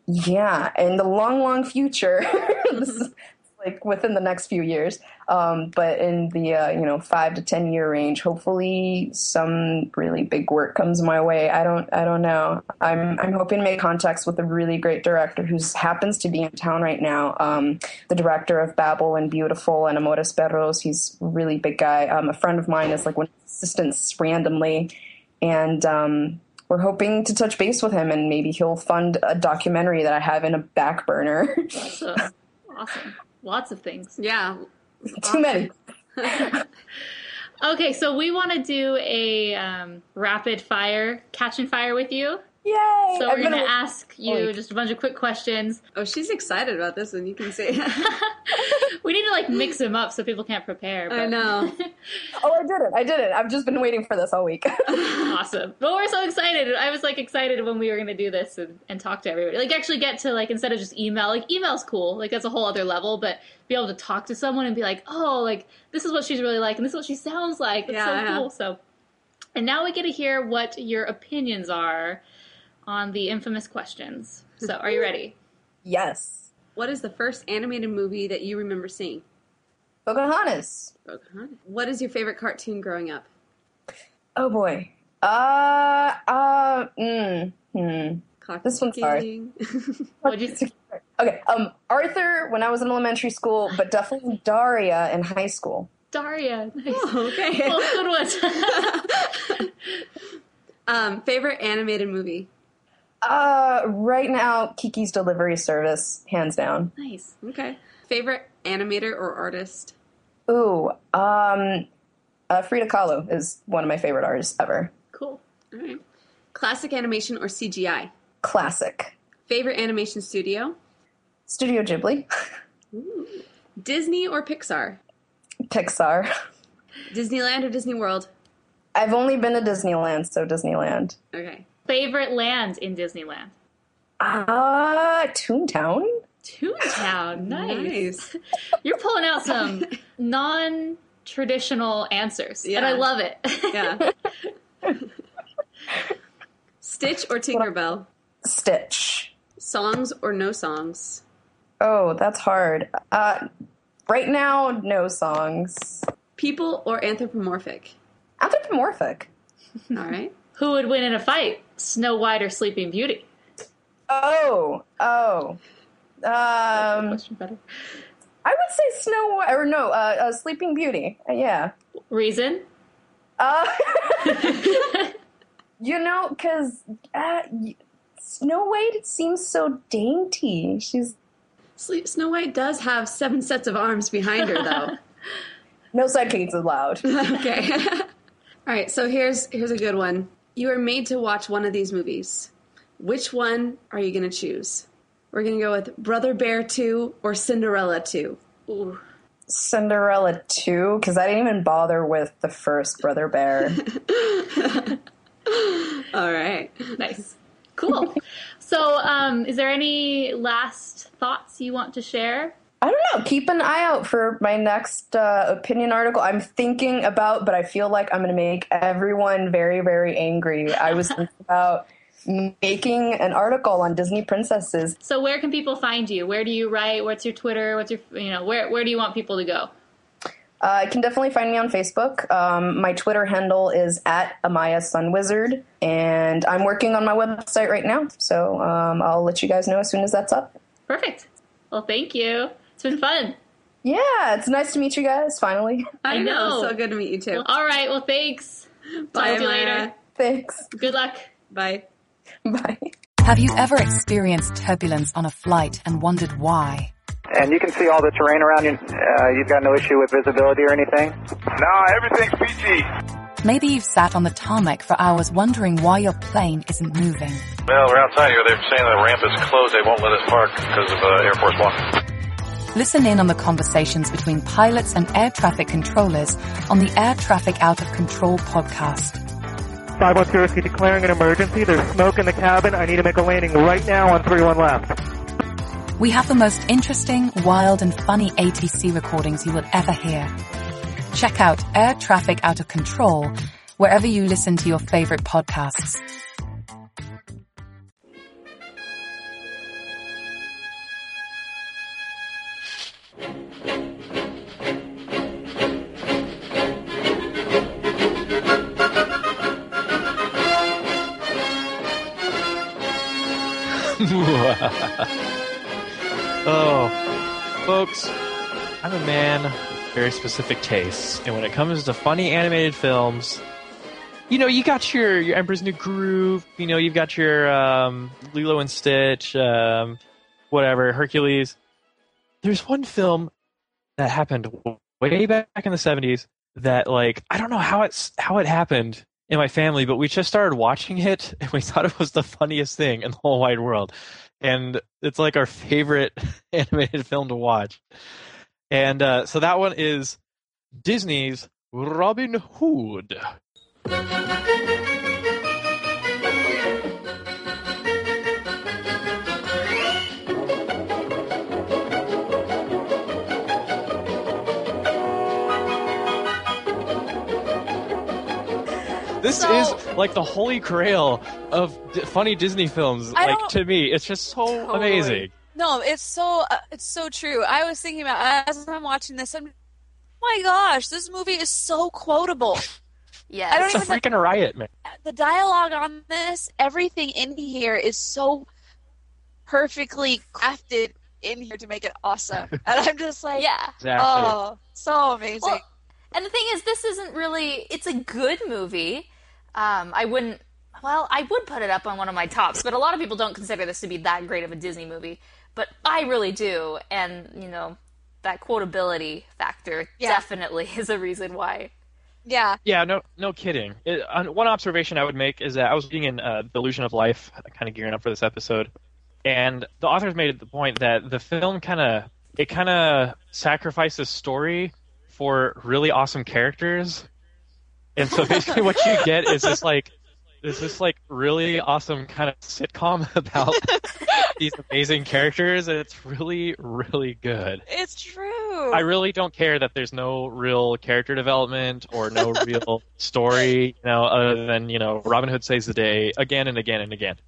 Yeah, in the long, long future, this is like within the next few years, um, but in the uh, you know five to ten year range, hopefully some really big work comes my way. I don't, I don't know. I'm, I'm hoping to make contacts with a really great director who happens to be in town right now. Um, the director of Babel and Beautiful and Amores Perros. He's a really big guy. Um, a friend of mine is like one of his assistants randomly, and um, we're hoping to touch base with him, and maybe he'll fund a documentary that I have in a back burner. So, awesome. Lots of things. Yeah. Too many. Okay, so we want to do a um, rapid fire, catch and fire with you. Yay! So we're I'm going to gonna- ask you just a bunch of quick questions. Oh, she's excited about this one. You can see. We need to like mix them up so people can't prepare. But... I know. Oh, I did it. I did it. I've just been waiting for this all week. Awesome. Well, we're so excited. I was like excited when we were going to do this and, and talk to everybody. Like actually get to like, instead of just email, like email's cool. Like that's a whole other level, but be able to talk to someone and be like, oh, like this is what she's really like and this is what she sounds like. It's Yeah, so yeah. cool. So, and now we get to hear what your opinions are on the infamous questions. So are you ready? Yes. What is the first animated movie that you remember seeing? Pocahontas. Pocahontas. What is your favorite cartoon growing up? Oh boy. Uh, uh, mm, hmm. Clock This one's hard. ticking. What'd you say? Okay, um, Arthur when I was in elementary school, but definitely Daria in high school. Daria. Nice. Oh, okay. Oh, good one. um, favorite animated movie? Uh, right now, Kiki's Delivery Service, hands down. Nice. Okay. Favorite animator or artist? Ooh, um, uh, Frida Kahlo is one of my favorite artists ever. Cool. All right. Classic animation or C G I? Classic. Favorite animation studio? Studio Ghibli. Ooh. Disney or Pixar? Pixar. Disneyland or Disney World? I've only been to Disneyland, so Disneyland. Okay. Favorite land in Disneyland? Ah, uh, Toontown? Toontown. Nice. Nice. You're pulling out some non-traditional answers, and I Yeah. love it. Yeah. Stitch or Tinkerbell? Stitch. Songs or no songs? Oh, that's hard. Uh, right now, no songs. People or anthropomorphic? Anthropomorphic. All right. Who would win in a fight, Snow White or Sleeping Beauty? Oh, oh. Um, Question better. I would say Snow White, or no, uh, uh, Sleeping Beauty. Uh, yeah. Reason? Uh, you know, because uh, y- Snow White seems so dainty. She's Sleep- Snow White does have seven sets of arms behind her, though. no sidekicks allowed. Okay. All right, so here's here's a good one. You are made to watch one of these movies. Which one are you going to choose? We're going to go with Brother Bear two or Cinderella two. Ooh. Cinderella two, because I didn't even bother with the first Brother Bear. All right. Nice. Cool. So, um, is there any last thoughts you want to share? I don't know. Keep an eye out for my next uh, opinion article. I'm thinking about, but I feel like I'm going to make everyone very, very angry. I was thinking about making an article on Disney princesses. So, where can people find you? Where do you write? What's your Twitter? What's your, you know, where where do you want people to go? Uh, you can definitely find me on Facebook. Um, my Twitter handle is at Amaya Sunwizard, and I'm working on my website right now. So um, I'll let you guys know as soon as that's up. Perfect. Well, thank you. It's been fun. Yeah, it's nice to meet you guys, finally. I, I know. know. So good to meet you, too. Well, all right. Well, thanks. Bye, Talk to you Maya. later. Thanks. Good luck. Bye. Bye. Have you ever experienced turbulence on a flight and wondered why? And you can see all the terrain around you. Uh, you've got no issue with visibility or anything? No, everything's peachy. Maybe you've sat on the tarmac for hours wondering why your plane isn't moving. Well, we're outside here. They're saying the ramp is closed. They won't let us park because of uh, Air Force One. Listen in on the conversations between pilots and air traffic controllers on the Air Traffic Out of Control podcast. five one zero, declaring an emergency. There's smoke in the cabin. I need to make a landing right now on three one left. We have the most interesting, wild, and funny A T C recordings you will ever hear. Check out Air Traffic Out of Control wherever you listen to your favorite podcasts. Oh, folks, I'm a man with very specific tastes, and when it comes to funny animated films, you know, you got your, your Emperor's New Groove, you know, you've got your um, Lilo and Stitch, um, whatever, Hercules. There's one film that happened way back in the seventies that, like, I don't know how it's how it happened in my family, but we just started watching it, and we thought it was the funniest thing in the whole wide world. And it's like our favorite animated film to watch. And uh, so that one is Disney's Robin Hood. This So- is like the holy grail of d- funny Disney films. I Like, don't- to me, it's just so Totally. amazing. No, it's so uh, it's so true. I was thinking about as I'm watching this, I'm, oh my gosh, this movie is so quotable. Yeah, I don't It's a even freaking riot, man. the dialogue on this, everything in here is so perfectly crafted in here to make it awesome. And I'm just like, yeah. Exactly. oh, so amazing. Well, and the thing is, this isn't really, it's a good movie. Um, I wouldn't, well, I would put it up on one of my tops, but a lot of people don't consider this to be that great of a Disney movie. But I really do. And, you know, that quotability factor Yeah. definitely is a reason why. yeah. Yeah, no, no kidding. It, uh, one observation I would make is that I was reading in uh, The Illusion of Life, kind of gearing up for this episode, and the authors made the point that the film kind of it kind of sacrifices story for really awesome characters, and so basically what you get is this like is this like really awesome kind of sitcom about these amazing characters, and it's really really good. It's true. I really don't care that there's no real character development or no real story, you know, other than, you know, Robin Hood saves the day again and again and again.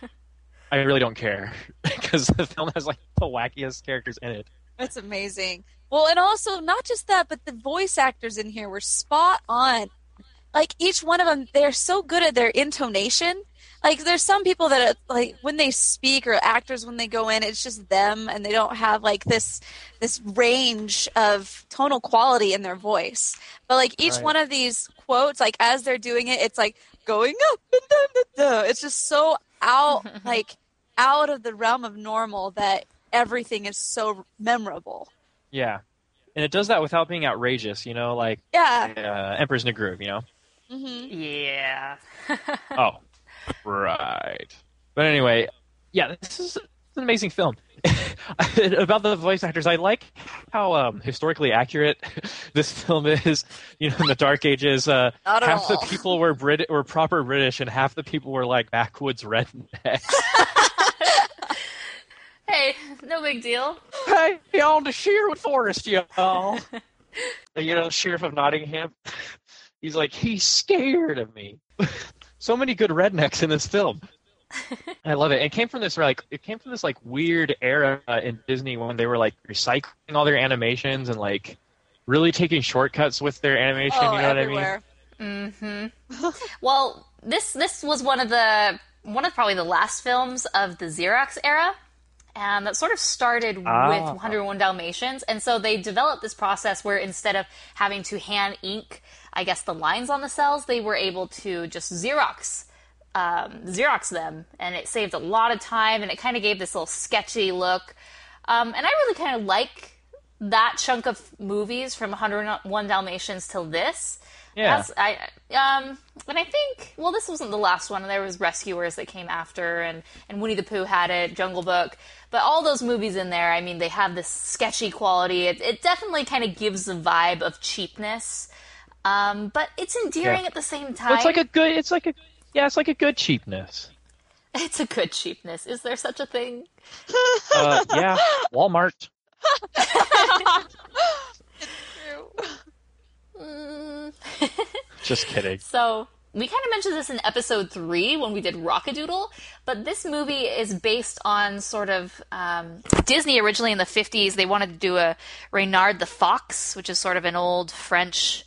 I really don't care because the film has like the wackiest characters in it. It's amazing. Well, and also not just that, but the voice actors in here were spot on. Like each one of them, they're so good at their intonation. Like there's some people that are, like when they speak or actors when they go in, it's just them and they don't have like this this range of tonal quality in their voice. But like each Right. one of these quotes, like as they're doing it, it's like going up and down, down, down. It's just so out like out of the realm of normal that everything is so memorable. Yeah. And it does that without being outrageous, you know, like Yeah. uh, Emperor's New Groove, you know? Mm-hmm. Yeah. Oh, right. But anyway, yeah, this is an amazing film. About the voice actors, I like how um, historically accurate this film is. You know, in the Dark Ages, uh, Not at half the all. people were Brit were proper British, and half the people were like backwoods rednecks. Hey, no big deal. Hey, on to Sherwood Forest, y'all. You know, Sheriff of Nottingham. He's like, he's scared of me. So many good rednecks in this film. I love it. It came from this like it came from this like weird era in Disney when they were like recycling all their animations and like really taking shortcuts with their animation. Oh, you know everywhere. Mm-hmm. Well, this this was one of the one of probably the last films of the Xerox era. Um, that sort of started Ah. with one hundred one Dalmatians, and so they developed this process where instead of having to hand ink, I guess, the lines on the cells, they were able to just Xerox um, Xerox them, and it saved a lot of time, and it kind of gave this little sketchy look. Um, and I really kind of like that chunk of movies from one hundred one Dalmatians till this. Yeah. That's, I um, and I think, well, this wasn't the last one. There was Rescuers that came after, and, and Winnie the Pooh had it, Jungle Book. But all those movies in there, I mean, they have this sketchy quality. It, it definitely kind of gives the vibe of cheapness, um, but it's endearing Yeah. at the same time. Well, it's like a good. It's like a yeah. It's like a good cheapness. It's a good cheapness. Is there such a thing? Uh, yeah, Walmart. Mm. Just kidding. So we kind of mentioned this in episode three when we did Rockadoodle, but this movie is based on sort of um, Disney originally in the fifties. They wanted to do a Reynard the Fox, which is sort of an old French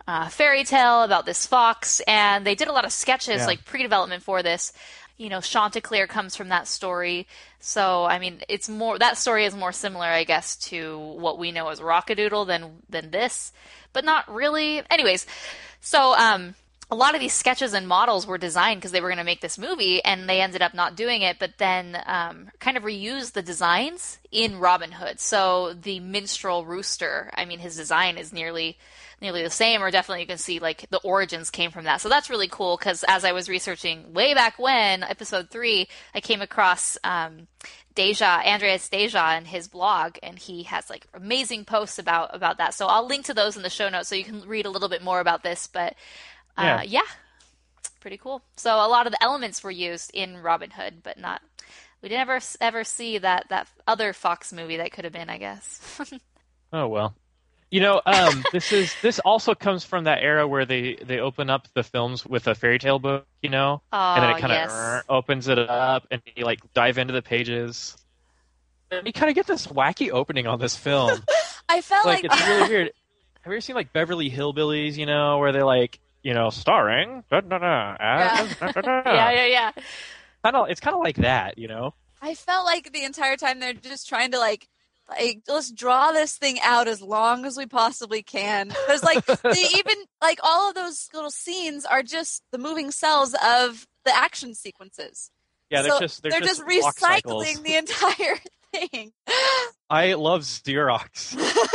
uh, fairy tale about this fox, and they did a lot of sketches, Yeah. like pre-development for this. You know, Chanticleer comes from that story. So, I mean, it's more, that story is more similar, I guess, to what we know as Rockadoodle than, than this, but not really. Anyways, so, um, a lot of these sketches and models were designed because they were going to make this movie, and they ended up not doing it, but then um, kind of reused the designs in Robin Hood. So the minstrel rooster, I mean, his design is nearly nearly the same, or definitely you can see like the origins came from that. So that's really cool because as I was researching way back when, episode three, I came across um, Deja, Andreas Deja, and his blog, and he has like amazing posts about about that. So I'll link to those in the show notes so you can read a little bit more about this, but Uh, yeah. yeah, pretty cool. So a lot of the elements were used in Robin Hood, but not. We didn't ever ever see that that other Fox movie that could have been, I guess. Oh well, you know, um, this is this also comes from that era where they they open up the films with a fairy tale book, you know, oh, and then it kind of yes. opens it up, and you like dive into the pages. And you kind of get this wacky opening on this film. I felt like, like it's really weird. Have you ever seen like Beverly Hillbillies? You know, where they're like. You know, starring. Da, da, da, Yeah. da, da, da. yeah, yeah, yeah. Kind of, it's kind of like that, you know. I felt like the entire time they're just trying to like, like let's draw this thing out as long as we possibly can. Because like they even like all of those little scenes are just the moving cells of the action sequences. Yeah, they're So just they're, they're just, just walk cycles. recycling the entire thing. I love Xerox.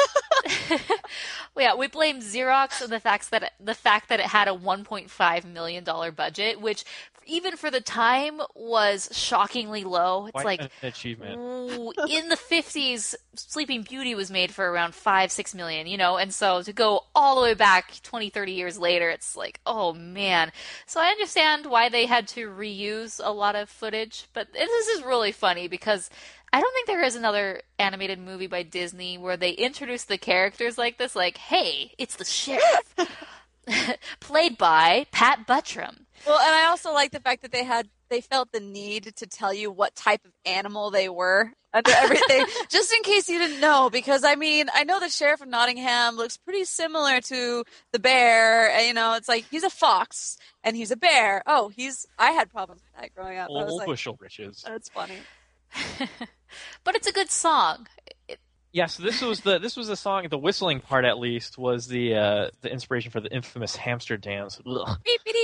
Well, yeah, we blame Xerox on the fact that it, the fact that it had a one point five million dollars budget, which even for the time was shockingly low. It's Quite like an achievement. ooh, in the fifties, Sleeping Beauty was made for around five, six million, you know, and so to go all the way back twenty, thirty years later, it's like, oh man. So I understand why they had to reuse a lot of footage, but this is really funny because I don't think there is another animated movie by Disney where they introduce the characters like this, like, hey, it's the sheriff, played by Pat Buttram. Well, and I also like the fact that they had they felt the need to tell you what type of animal they were under everything, just in case you didn't know. Because I mean, I know the sheriff of Nottingham looks pretty similar to the bear. and, You know, it's like he's a fox and he's a bear. Oh, he's I had problems with that growing up. I was Old like, bushel riches. that's funny. But it's a good song. It, Yeah, so this was the this was the song. The whistling part, at least, was the uh, the inspiration for the infamous hamster dance. Ugh.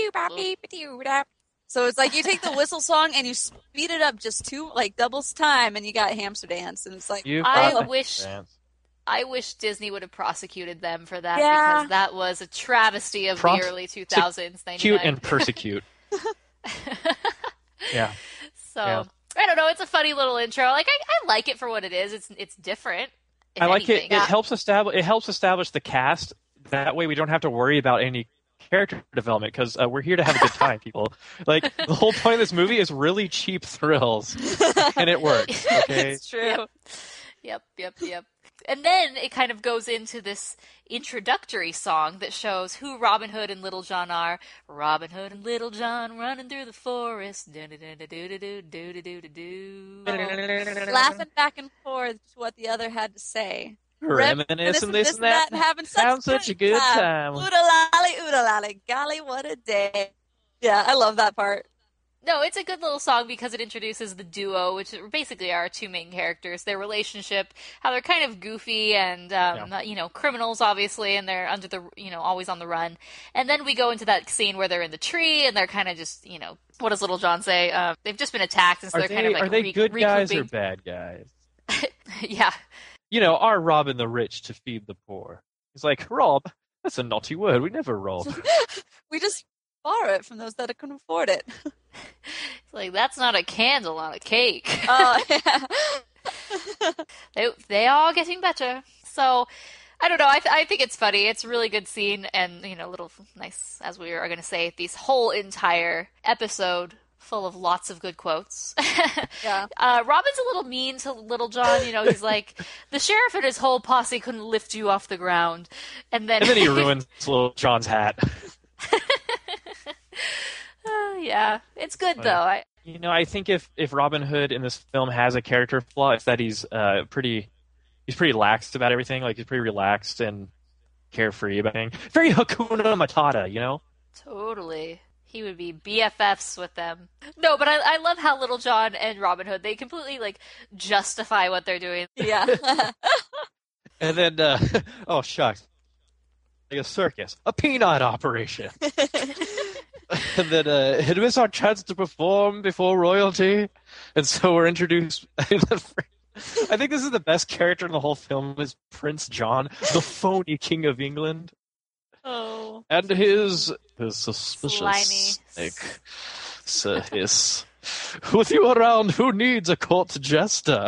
So it's like you take the whistle song and you speed it up just two, like doubles time, and you got hamster dance, and it's like You I got the wish dance. I wish Disney would have prosecuted them for that Yeah. because that was a travesty of Pros- the early two thousands. Cute and persecute. Yeah. So Yeah. I don't know. It's a funny little intro. Like I, I like it for what it is. It's it's different. if I like anything. it. It helps establish. It helps establish the cast. That way, we don't have to worry about any character development because uh, we're here to have a good time, people. Like the whole point of this movie is really cheap thrills, and it works. Okay. it's true. Yep. Yep, yep, yep. And then it kind of goes into this introductory song that shows who Robin Hood and Little John are. Robin Hood and Little John running through the forest. Do-do-do-do-do-do-do-do-do. Laughing back and forth to what the other had to say. Reminiscing this and that. and having Sounds such a good time. Ooda lolly, ooda lolly, golly, what a day. Yeah, I love that part. No, it's a good little song because it introduces the duo, which basically are our two main characters, their relationship, how they're kind of goofy and, um, Yeah. you know, criminals, obviously, and they're under the, you know, always on the run. And then we go into that scene where they're in the tree and they're kind of just, you know, what does Little John say? Uh, they've just been attacked, and so Are they're they, kind of like are they re- good guys or recouping. bad guys? Yeah. You know, are robbing the rich to feed the poor. He's like, rob? That's a naughty word. We never rob. We just borrow it from those that can afford it. It's like, that's not a candle on a cake. Oh, yeah. they, they are getting better. So, I don't know. I, th- I think it's funny. It's a really good scene and, you know, a little nice, as we are going to say, this whole entire episode full of lots of good quotes. Yeah. Uh, Robin's a little mean to Little John. You know, he's like, the sheriff and his whole posse couldn't lift you off the ground. And then, And then he ruins Little John's hat. uh, yeah, it's good Oh, though. yeah. I, You know, I think if, if Robin Hood in this film has a character flaw, it's that he's uh, pretty he's pretty lax about everything. Like he's pretty relaxed and carefree about anything. Very Hakuna Matata, you know? Totally. He would be B F Fs with them. No, but I, I love how Little John and Robin Hood, they completely, like, justify what they're doing. Yeah. And then, uh, oh, shucks. Like a circus. A peanut operation. And then uh, it was our chance to perform before royalty. And so we're introduced... I think this is the best character in the whole film is Prince John, the phony king of England. Oh. And his, his suspicious Slimy. snake, Sir Hiss. With you around, who needs a court jester?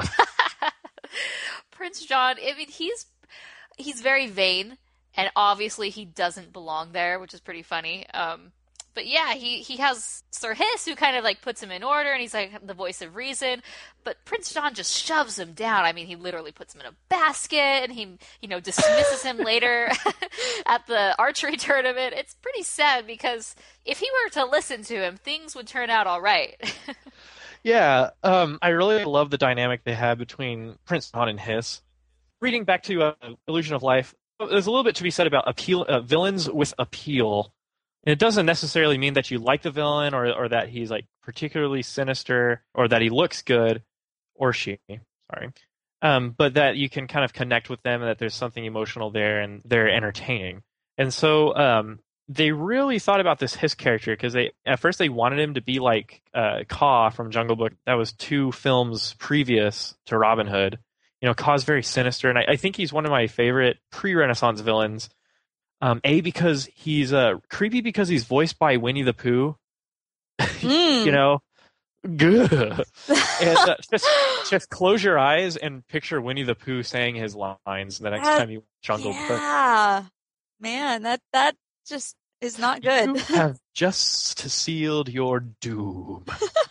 Prince John, I mean, he's he's very vain, and obviously he doesn't belong there, which is pretty funny. Um, but yeah, he, he has Sir Hiss, who kind of like puts him in order, and he's like the voice of reason. But Prince John just shoves him down. I mean, he literally puts him in a basket, and he, you know, dismisses him later at the archery tournament. It's pretty sad because if he were to listen to him, things would turn out all right. Yeah, um, I really love the dynamic they have between Prince John and Hiss. Reading back to uh, Illusion of Life, there's a little bit to be said about appeal, uh, villains with appeal. And it doesn't necessarily mean that you like the villain or or that he's like particularly sinister or that he looks good, or she, sorry, um, but that you can kind of connect with them and that there's something emotional there and they're entertaining. And so um, they really thought about this Hiss character because they at first they wanted him to be like uh, Kaa from Jungle Book. That was two films previous to Robin Hood. You know, Kaa's very sinister, and I, I think he's one of my favorite pre-Renaissance villains. Um, a, because he's uh, creepy because he's voiced by Winnie the Pooh. Mm. You know? Good. And uh, just, just close your eyes and picture Winnie the Pooh saying his lines the next That- time you watch Jungle Book. Yeah. Man, that, that just is not good. You have just sealed your doom.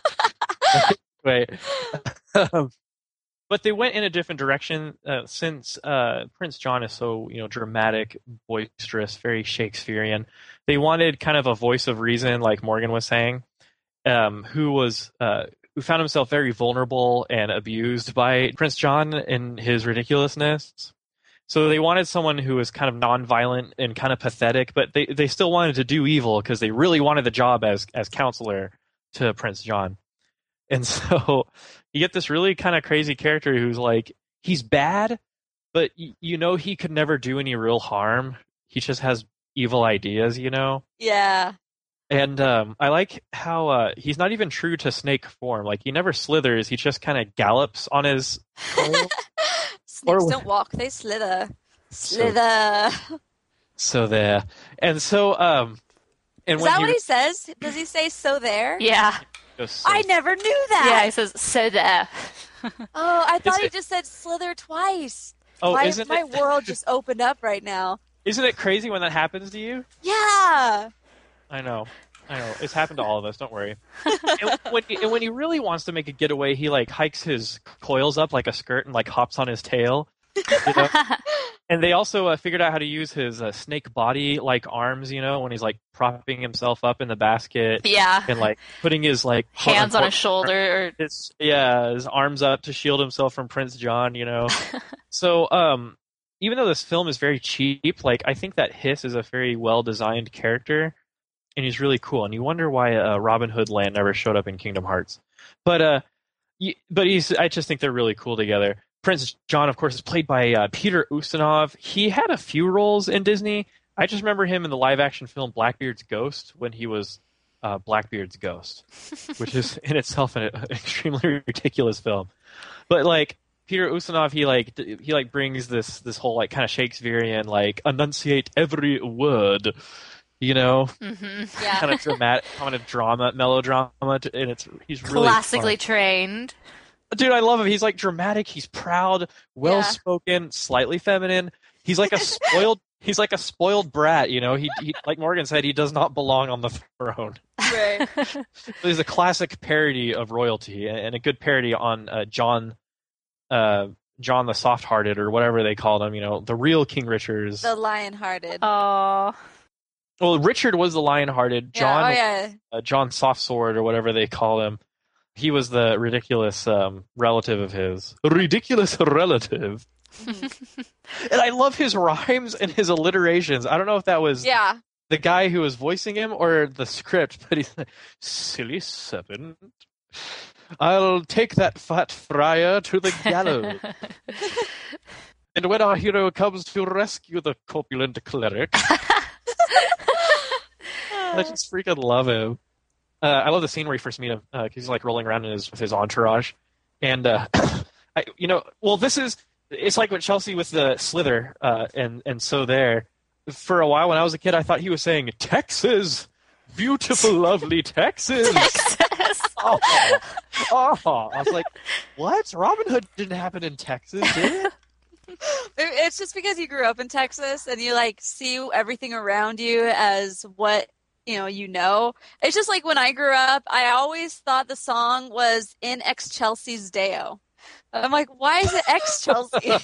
Wait. Um, But they went in a different direction uh, since uh, Prince John is so, you know, dramatic, boisterous, very Shakespearean. They wanted kind of a voice of reason, like Morgan was saying, um, who was uh, who found himself very vulnerable and abused by Prince John in his ridiculousness. So they wanted someone who was kind of nonviolent and kind of pathetic, but they, they still wanted to do evil because they really wanted the job as as counselor to Prince John. And so you get this really kind of crazy character who's like, he's bad, but y- you know he could never do any real harm. He just has evil ideas, you know? Yeah. And um, I like how uh, he's not even true to snake form. Like, he never slithers. He just kind of gallops on his tail. Snakes Or- don't walk, they slither. Slither. So there. And so... Um, and Is when that he what he says? Does he say so there? Yeah. goes, so- I never knew that. Yeah, he says, so there. Oh, I thought Is he it- just said slither twice. Oh, my isn't my it- world just opened up right now. Isn't it crazy when that happens to you? Yeah. I know. I know. It's happened to all of us. Don't worry. and, when he, and when he really wants to make a getaway, he like hikes his coils up like a skirt and like hops on his tail. You know? And they also uh, figured out how to use his uh, snake body like arms. You know, when he's like propping himself up in the basket. Yeah. And like putting his like Hands on quote-unquote, his shoulder. Or... His, yeah, his arms up to shield himself from Prince John. You know. So um, even though this film is very cheap, like I think that Hiss is a very well designed character. And he's really cool, and you wonder why uh, Robin Hood Land never showed up in Kingdom Hearts. But uh, y- but he's I just think they're really cool together. Prince John, of course, is played by uh, Peter Ustinov. He had a few roles in Disney. I just remember him in the live-action film Blackbeard's Ghost when he was uh, Blackbeard's Ghost, which is in itself an, an extremely ridiculous film. But like Peter Ustinov, he like he like brings this this whole like kind of Shakespearean like enunciate every word. You know, mm-hmm. Yeah. kind of dramatic, kind of drama, melodrama, and it's he's really classically fun. trained. Dude, I love him. He's like dramatic. He's proud, well-spoken, yeah. slightly feminine. He's like a spoiled. He's like a spoiled brat. You know, he, he like Morgan said, he does not belong on the throne. Right. He's a classic parody of royalty and a good parody on uh, John, uh, John the Soft-Hearted or whatever they called him. You know, the real King Richard's. The lion-hearted. Oh. Well, Richard was the lion-hearted. John, yeah, oh, yeah. uh, John Softsword or whatever they call him. He was the ridiculous um, relative of his. Ridiculous relative. And I love his rhymes and his alliterations. I don't know if that was Yeah. the guy who was voicing him or the script, but he's like, silly serpent, I'll take that fat friar to the gallows. And when our hero comes to rescue the corpulent cleric, I just freaking love him. Uh, I love the scene where you first meet him because uh, he's like rolling around in his, with his entourage, and uh, I, you know, well, this is it's like with Chelsea with the Slither, uh, and and so there. For a while when I was a kid, I thought he was saying Texas, beautiful, lovely Texas. Texas. Oh, oh, I was like, what? Robin Hood didn't happen in Texas, did it? It's just because you grew up in Texas and you like see everything around you as what you know you know. It's just like when I grew up, I always thought the song was In Ex Chelsea's Deo. I'm like, why is it Ex Chelsea?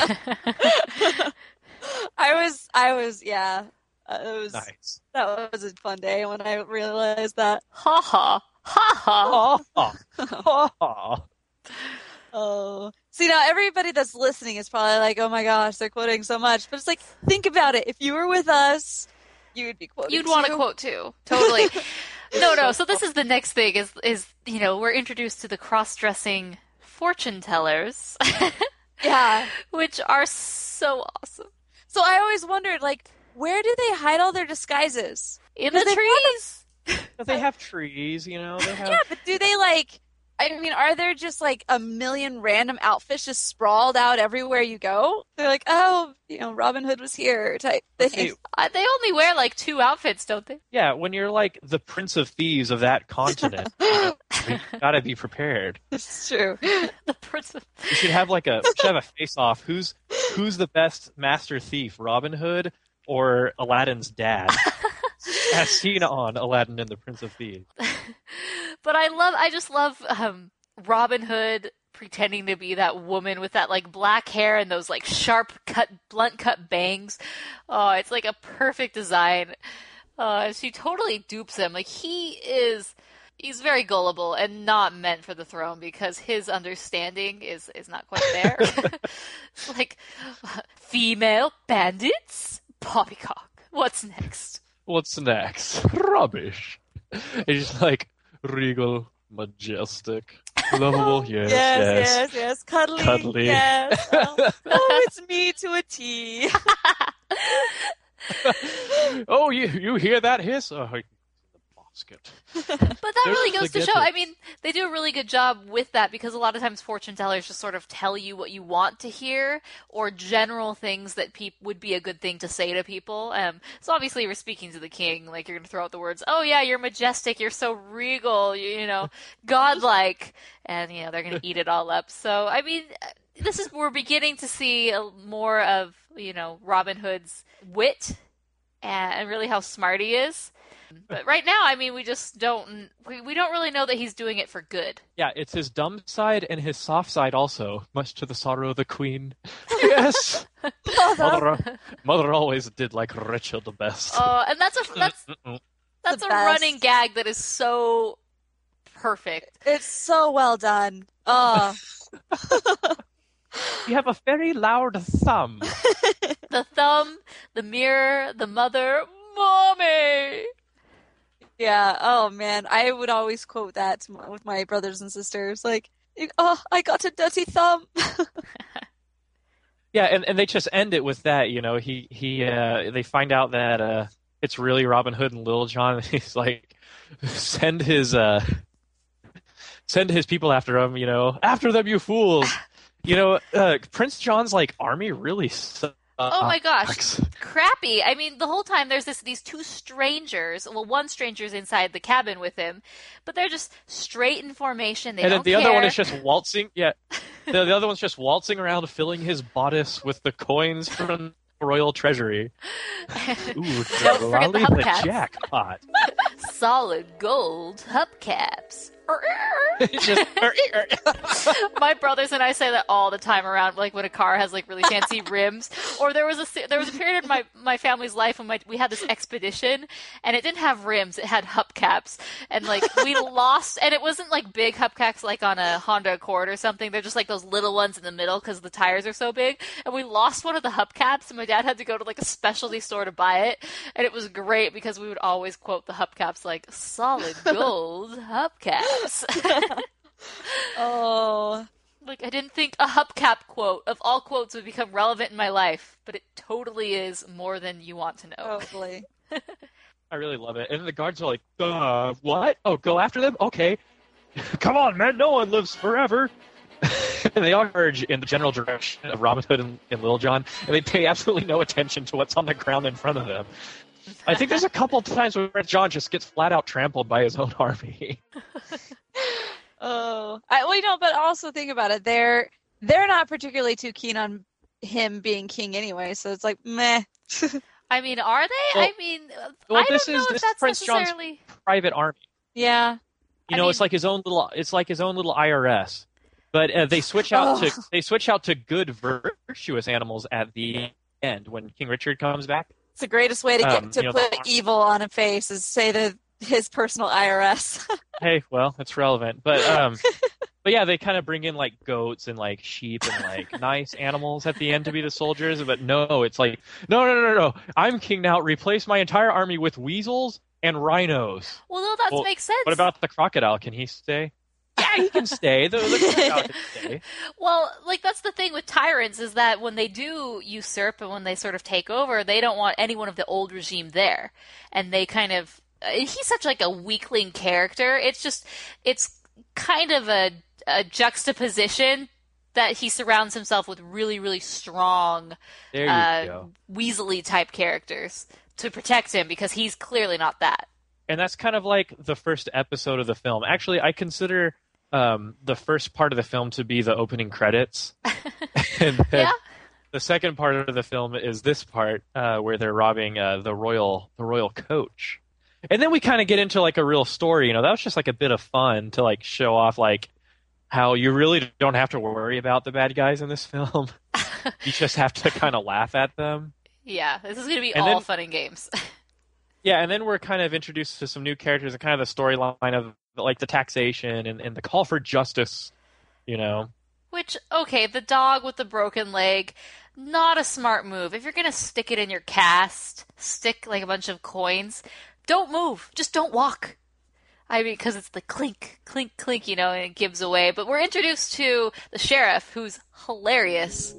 I was, I was, yeah. Uh, it was nice. That was a fun day when I realized that. Ha ha ha ha ha ha. Oh, see now everybody that's listening is probably like, "Oh my gosh, they're quoting so much." But it's like, think about it. If you were with us, you would be quoting. You'd want to too. quote too, totally. no, no. So this is the next thing. Is is you know we're introduced to the cross-dressing fortune tellers. Yeah, which are so awesome. So I always wondered, like, where do they hide all their disguises? In the trees. But they have trees, you know. They have. Yeah, but do they like? I mean, are there just like a million random outfits just sprawled out everywhere you go? They're like, oh, you know, Robin Hood was here type thing. Okay. Uh, they only wear like two outfits, don't they? Yeah, when you're like the Prince of Thieves of that continent, you, know, you gotta be prepared. It's true. The Prince of. You should have like a we should have a face-off. Who's who's the best master thief, Robin Hood or Aladdin's dad? As seen on Aladdin and the Prince of Thieves. But I love, I just love um, Robin Hood pretending to be that woman with that like black hair and those like sharp cut, blunt cut bangs. Oh, it's like a perfect design. Uh, she totally dupes him. Like he is, he's very gullible and not meant for the throne because his understanding is is not quite there. Like female bandits, poppycock. What's next? What's next? Rubbish. It's like regal, majestic, lovable. Yes, yes, yes, yes, yes. Cuddly, Cuddly. yes. Oh, oh, it's me to a T. Oh, you you hear that hiss? Oh, in the basket. But that really goes to Forget show, it. I mean, they do a really good job with that because a lot of times fortune tellers just sort of tell you what you want to hear or general things that peop- would be a good thing to say to people. Um, so obviously you're speaking to the king, like you're going to throw out the words, oh yeah, you're majestic, you're so regal, you, you know, godlike, and you know, they're going to eat it all up. So, I mean, this is, we're beginning to see a, more of, you know, Robin Hood's wit and really how smart he is. But right now, I mean, we just don't, we, we don't really know that he's doing it for good. Yeah, it's his dumb side and his soft side also, much to the sorrow of the queen. Yes! Mother, mother always did like Richard the best. Oh, and that's a, that's, that's The a best. running gag that is so perfect. It's so well done. Oh. You have a very loud thumb. The thumb, the mirror, the mother, mommy! Yeah. Oh man, I would always quote that to my, with my brothers and sisters. Like, oh, I got a dirty thumb. Yeah, and, and they just end it with that, you know, he, he uh, they find out that uh, it's really Robin Hood and Little John, and he's like, send his, uh, send his people after him, you know, after them, you fools! You know, uh, Prince John's, like, army really sucks. Oh my gosh, crappy. I mean, the whole time there's this these two strangers. Well, one stranger's inside the cabin with him, but they're just straight in formation. They and don't then the care. other one is just waltzing, yeah, the, the other one's just waltzing around filling his bodice with the coins from the royal treasury. Ooh, Don't forget the Lolly the hubcaps. jackpot. Solid gold hubcaps. It's just, My brothers and I say that all the time around, like when a car has like really fancy rims. Or there was a there was a period in my, my family's life when my, we had this expedition, and it didn't have rims; it had hubcaps, and like we lost. And it wasn't like big hubcaps like on a Honda Accord or something. They're just like those little ones in the middle because the tires are so big. And we lost one of the hubcaps, and my dad had to go to like a specialty store to buy it. And it was great because we would always quote the hubcaps like "solid gold hubcaps." Oh. Like, I didn't think a hubcap quote of all quotes would become relevant in my life, but it totally is more than you want to know. Totally. I really love it. And the guards are like, uh, what? Oh, go after them? Okay. Come on, man. No one lives forever. And they all urge in the general direction of Robin Hood and, and Little John, and they pay absolutely no attention to what's on the ground in front of them. I think there's a couple times where John just gets flat out trampled by his own army. Oh, I, well, you know, but also think about it. They're they're not particularly too keen on him being king anyway, so it's like meh. I mean, are they? Well, I mean, well, I this don't know is if this that's is Prince necessarily... John's private army. Yeah, you I know, mean... it's like his own little. It's like his own little I R S. But uh, they switch out Oh. to they switch out to good, virtuous animals at the end when King Richard comes back. it's the greatest way to get Um, to you know, put the- evil on a face is say the his personal I R S. Hey, well, that's relevant. But um, but yeah, they kind of bring in like goats and like sheep and like nice animals at the end to be the soldiers. But no, it's like no, no, no, no, no. I'm king now. Replace my entire army with weasels and rhinos. Well, no, that Well, makes sense. What about the crocodile? Can he stay? Yeah, he can stay. The, the crocodile can stay. Well, like that's the thing with tyrants is that when they do usurp and when they sort of take over, they don't want anyone of the old regime there, and they kind of. He's such like a weakling character. It's just, it's kind of a, a juxtaposition that he surrounds himself with really, really strong, There you uh, go. Weasley type characters to protect him because he's clearly not that. And that's kind of like the first episode of the film. Actually, I consider um, the first part of the film to be the opening credits. And then Yeah. the second part of the film is this part uh, where they're robbing uh, the royal the royal coach. And then we kind of get into like a real story. You know, that was just like a bit of fun to like show off like how you really don't have to worry about the bad guys in this film. You just have to kind of laugh at them. Yeah, this is going to be And all then- fun and games. Yeah, and then we're kind of introduced to some new characters and kind of the storyline of like the taxation and, and the call for justice, you know. Which, okay, the dog with the broken leg, not a smart move. If you're going to stick it in your cast, stick like a bunch of coins, don't move. Just don't walk. I mean, because it's the clink, clink, clink, you know, and it gives away. But we're introduced to the sheriff, who's hilarious.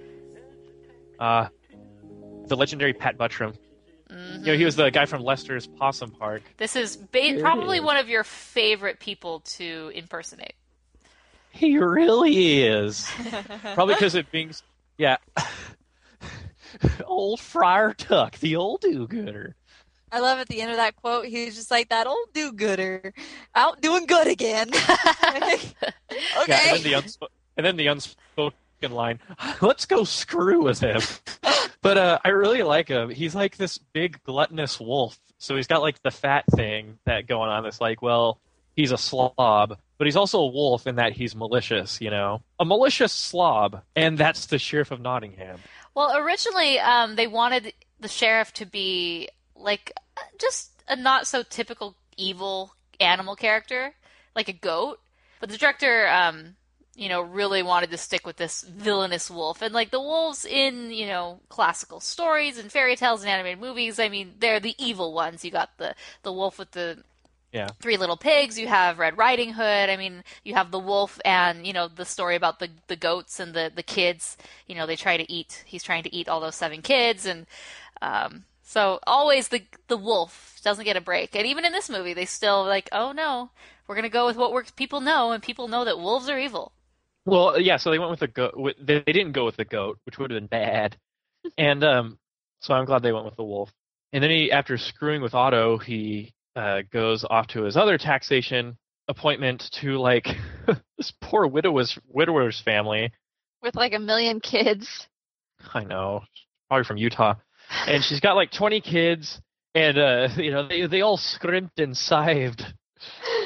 Uh, the legendary Pat Buttram. Mm-hmm. You know, he was the guy from Lester's Possum Park. This is ba- probably one of your favorite people to impersonate. He really is. Probably because it being, yeah. Old Friar Tuck, the old do-gooder. I love at the end of that quote, he's just like that old do-gooder, out doing good again. Okay. Yeah, and then the unspo- and then the unspoken line, let's go screw with him. But uh, I really like him. He's like this big gluttonous wolf. So he's got like the fat thing that going on. That's like, well, he's a slob, but he's also a wolf in that he's malicious, you know? A malicious slob. And that's the Sheriff of Nottingham. Well, originally, um, they wanted the sheriff to be like just a not so typical evil animal character, like a goat. But the director, um, you know, really wanted to stick with this villainous wolf. And like the wolves in, you know, classical stories and fairy tales and animated movies, I mean, they're the evil ones. You got the, the wolf with the Yeah. Three Little Pigs, you have Red Riding Hood, I mean, you have the wolf and, you know, the story about the, the goats and the, the kids, you know, they try to eat, he's trying to eat all those seven kids, and um, so always the the wolf doesn't get a break. And even in this movie, they still like, oh no, we're going to go with what works. People know, and people know that wolves are evil. Well, yeah, so they went with the goat. They they didn't go with the goat, which would have been bad. And um, so I'm glad they went with the wolf. And then he, after screwing with Otto, he uh, goes off to his other taxation appointment to like this poor widower's widower's family. With like a million kids. I know, probably from Utah, and she's got like twenty kids, and uh, you know they they all scrimped and sived.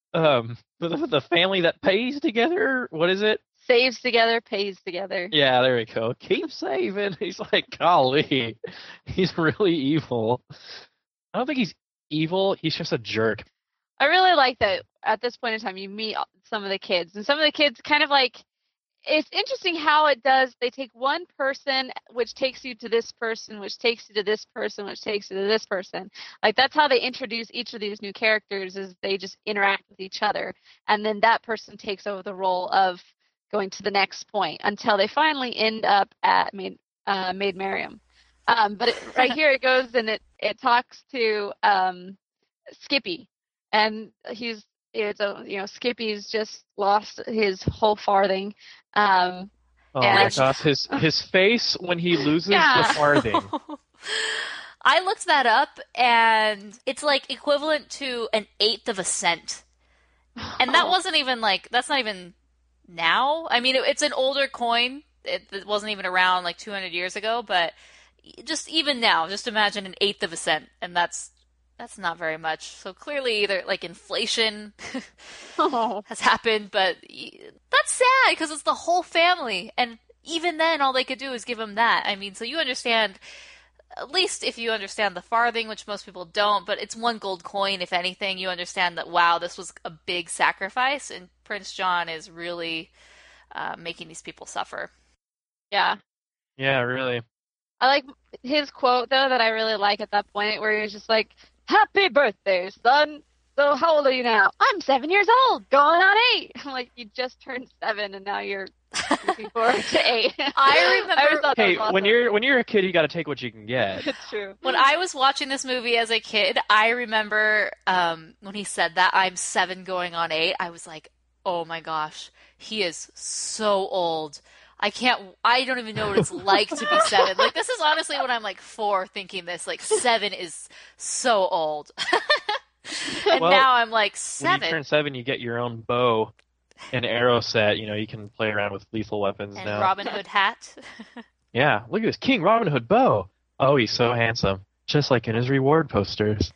um the, the family that pays together. What is it? Saves together, pays together. Yeah, there we go. Keep saving. He's like, golly, he's really evil. I don't think he's evil. He's just a jerk. I really like that at this point in time you meet some of the kids, and some of the kids kind of like, it's interesting how it does. They take one person, which takes you to this person, which takes you to this person, which takes you to this person. Like, that's how they introduce each of these new characters, is they just interact with each other. And then that person takes over the role of going to the next point until they finally end up at Maid, uh, Maid Marian. Um, but it, right here it goes and it, it talks to um, Skippy. And he's, it's a, you know, Skippy's just lost his whole farthing. Um, oh and my gosh, his his face when he loses Yeah. the farthing. I looked that up, and it's like equivalent to an eighth of a cent. And that wasn't even like, that's not even now. I mean, it, it's an older coin. It, it wasn't even around like two hundred years ago, but just even now, just imagine an eighth of a cent, and that's That's not very much. So clearly either like inflation oh. has happened, but that's sad because it's the whole family. And even then, all they could do is give him that. I mean, so you understand, at least if you understand the farthing, which most people don't, but it's one gold coin, if anything, you understand that, wow, this was a big sacrifice, and Prince John is really uh, making these people suffer. Yeah. Yeah, really. I like his quote, though, that I really like at that point, where he was just like, "Happy birthday, son. So how old are you now?" "I'm seven years old, going on eight." I'm like, you just turned seven, and now you're looking forward to eight. I remember. I always thought that Hey, was awesome. when you're when you're a kid, you got to take what you can get. It's true. When I was watching this movie as a kid, I remember um, when he said that, "I'm seven going on eight," I was like, oh my gosh, he is so old. I can't, I don't even know what it's like to be seven. Like, this is honestly when I'm like four thinking this, like, seven is so old. And Well, now I'm like, When you seven? turn seven, you get your own bow and arrow set. You know, you can play around with lethal weapons And now. Robin Hood hat. Yeah, look at this King Robin Hood bow. Oh, he's so handsome, just like in his reward posters.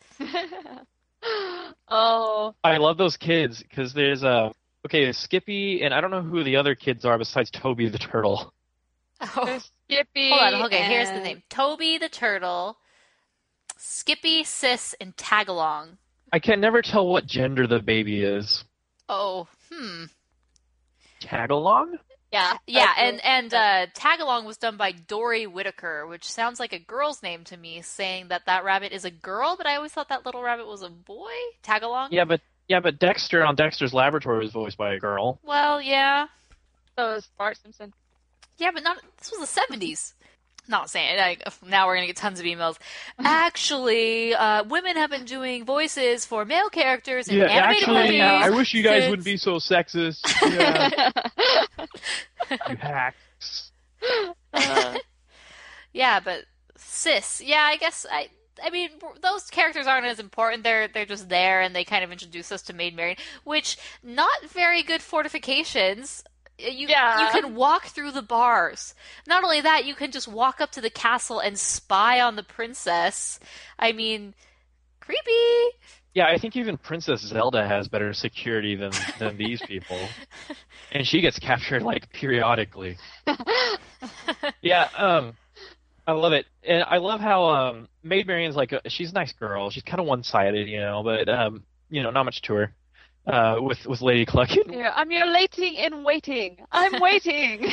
Oh. I love those kids because there's a okay, there's Skippy, and I don't know who the other kids are besides Toby the turtle. Oh. Skippy. Hold on, okay, here's the and- name. Toby the Turtle, Skippy, Sis, and Tagalong. I can never tell what gender the baby is. Oh, hmm. Tagalong? Yeah, Yeah, that's and it. and uh, Tagalong was done by Dory Whitaker, which sounds like a girl's name to me, saying that that rabbit is a girl, but I always thought that little rabbit was a boy. Tagalong? Yeah, but yeah, but Dexter on Dexter's Laboratory was voiced by a girl. Well, yeah. So is Bart Simpson. Yeah, but not. This was the seventies. Not saying it. I, now we're gonna get tons of emails. Actually, uh, women have been doing voices for male characters in Yeah, animated actually, movies. I wish you guys since- wouldn't be so sexist. Yeah. You hacks. Uh, yeah, but sis. Yeah, I guess I. I mean, those characters aren't as important. They're they're just there, and they kind of introduce us to Maid Marian, which not very good fortifications. You Yeah. you can walk through the bars. Not only that, you can just walk up to the castle and spy on the princess. I mean, creepy. Yeah, I think even Princess Zelda has better security than, than these people. And she gets captured, like, periodically. Yeah, um, I love it. And I love how um, Maid Marian's like, a, she's a nice girl. She's kind of one-sided, you know, but, um, you know, not much to her. Uh, with, with Lady Cluckin. Yeah, I'm your lady in waiting. I'm waiting.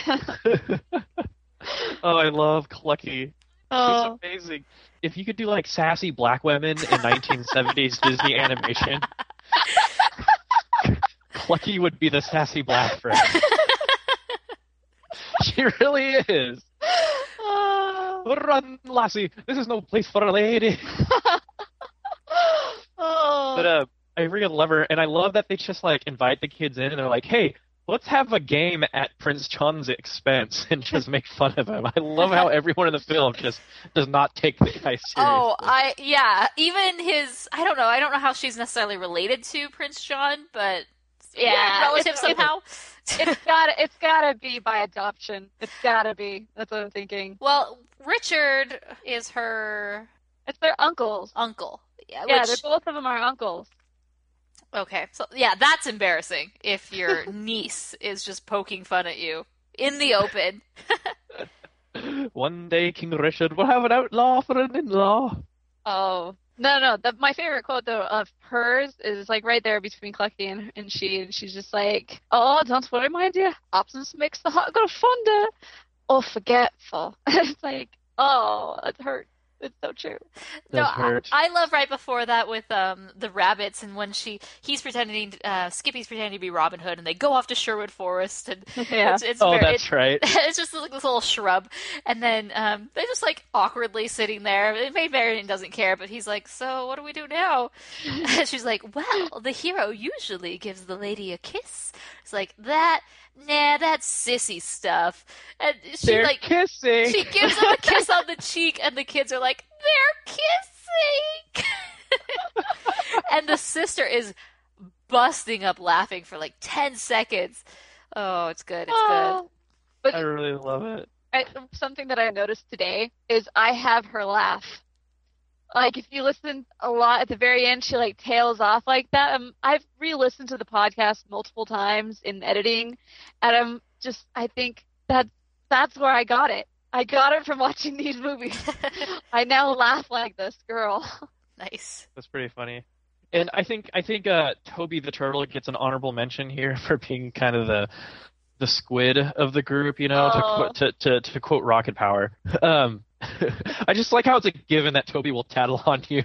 Oh, I love Clucky. Oh. She's amazing. If you could do like sassy black women in nineteen seventies Disney animation, Clucky would be the sassy black friend. She really is. Run, lassie. This is no place for a lady. Oh. But uh, I really love her, and I love that they just like invite the kids in, and they're like, "Hey, let's have a game at Prince John's expense and just make fun of him." I love how everyone in the film just does not take the guy seriously. Oh, I yeah. Even his, I don't know. I don't know how she's necessarily related to Prince John, but Yeah, yeah, relative it's- somehow. It's gotta, it's gotta be by adoption. It's gotta be. That's what I'm thinking. Well, Richard is her It's their uncles. uncle. Yeah, Yeah, which, they're both of them are uncles. Okay, so yeah, that's embarrassing if your niece is just poking fun at you in the open. One day King Richard will have an outlaw for an in-law. Oh, no, no. The, my favorite quote, though, of hers is, like, right there between Clucky and, and she. And she's just like, oh, don't worry, my dear. Absence makes the heart grow fonder or forgetful. It's like, oh, it hurts. It's so true. No, I, I love right before that with um the rabbits, and when she he's pretending, uh, Skippy's pretending to be Robin Hood, and they go off to Sherwood Forest, and yeah. it's, it's oh, very, that's it, right. It's just like this little shrub, and then um they're just like awkwardly sitting there. Maid Marian doesn't care, but he's like, "So what do we do now?" And she's like, "Well, the hero usually gives the lady a kiss." It's like that. Nah, that's sissy stuff. And she they're like kissing. She gives him a kiss on the cheek, and the kids are like, "They're kissing." And the sister is busting up laughing for like ten seconds. Oh, it's good. It's oh, good. But I really love it. I, something that I noticed today is I have her laugh. Like, if you listen a lot at the very end, she, like, tails off like that. Um, I've re-listened to the podcast multiple times in editing, and I'm just, I think that that's where I got it. I got it from watching these movies. I now laugh like this girl. Nice. That's pretty funny. And I think I think uh, Toby the Turtle gets an honorable mention here for being kind of the the squid of the group, you know, Oh. to, to, to, to quote Rocket Power. Um, I just like how it's a given that Toby will tattle on you.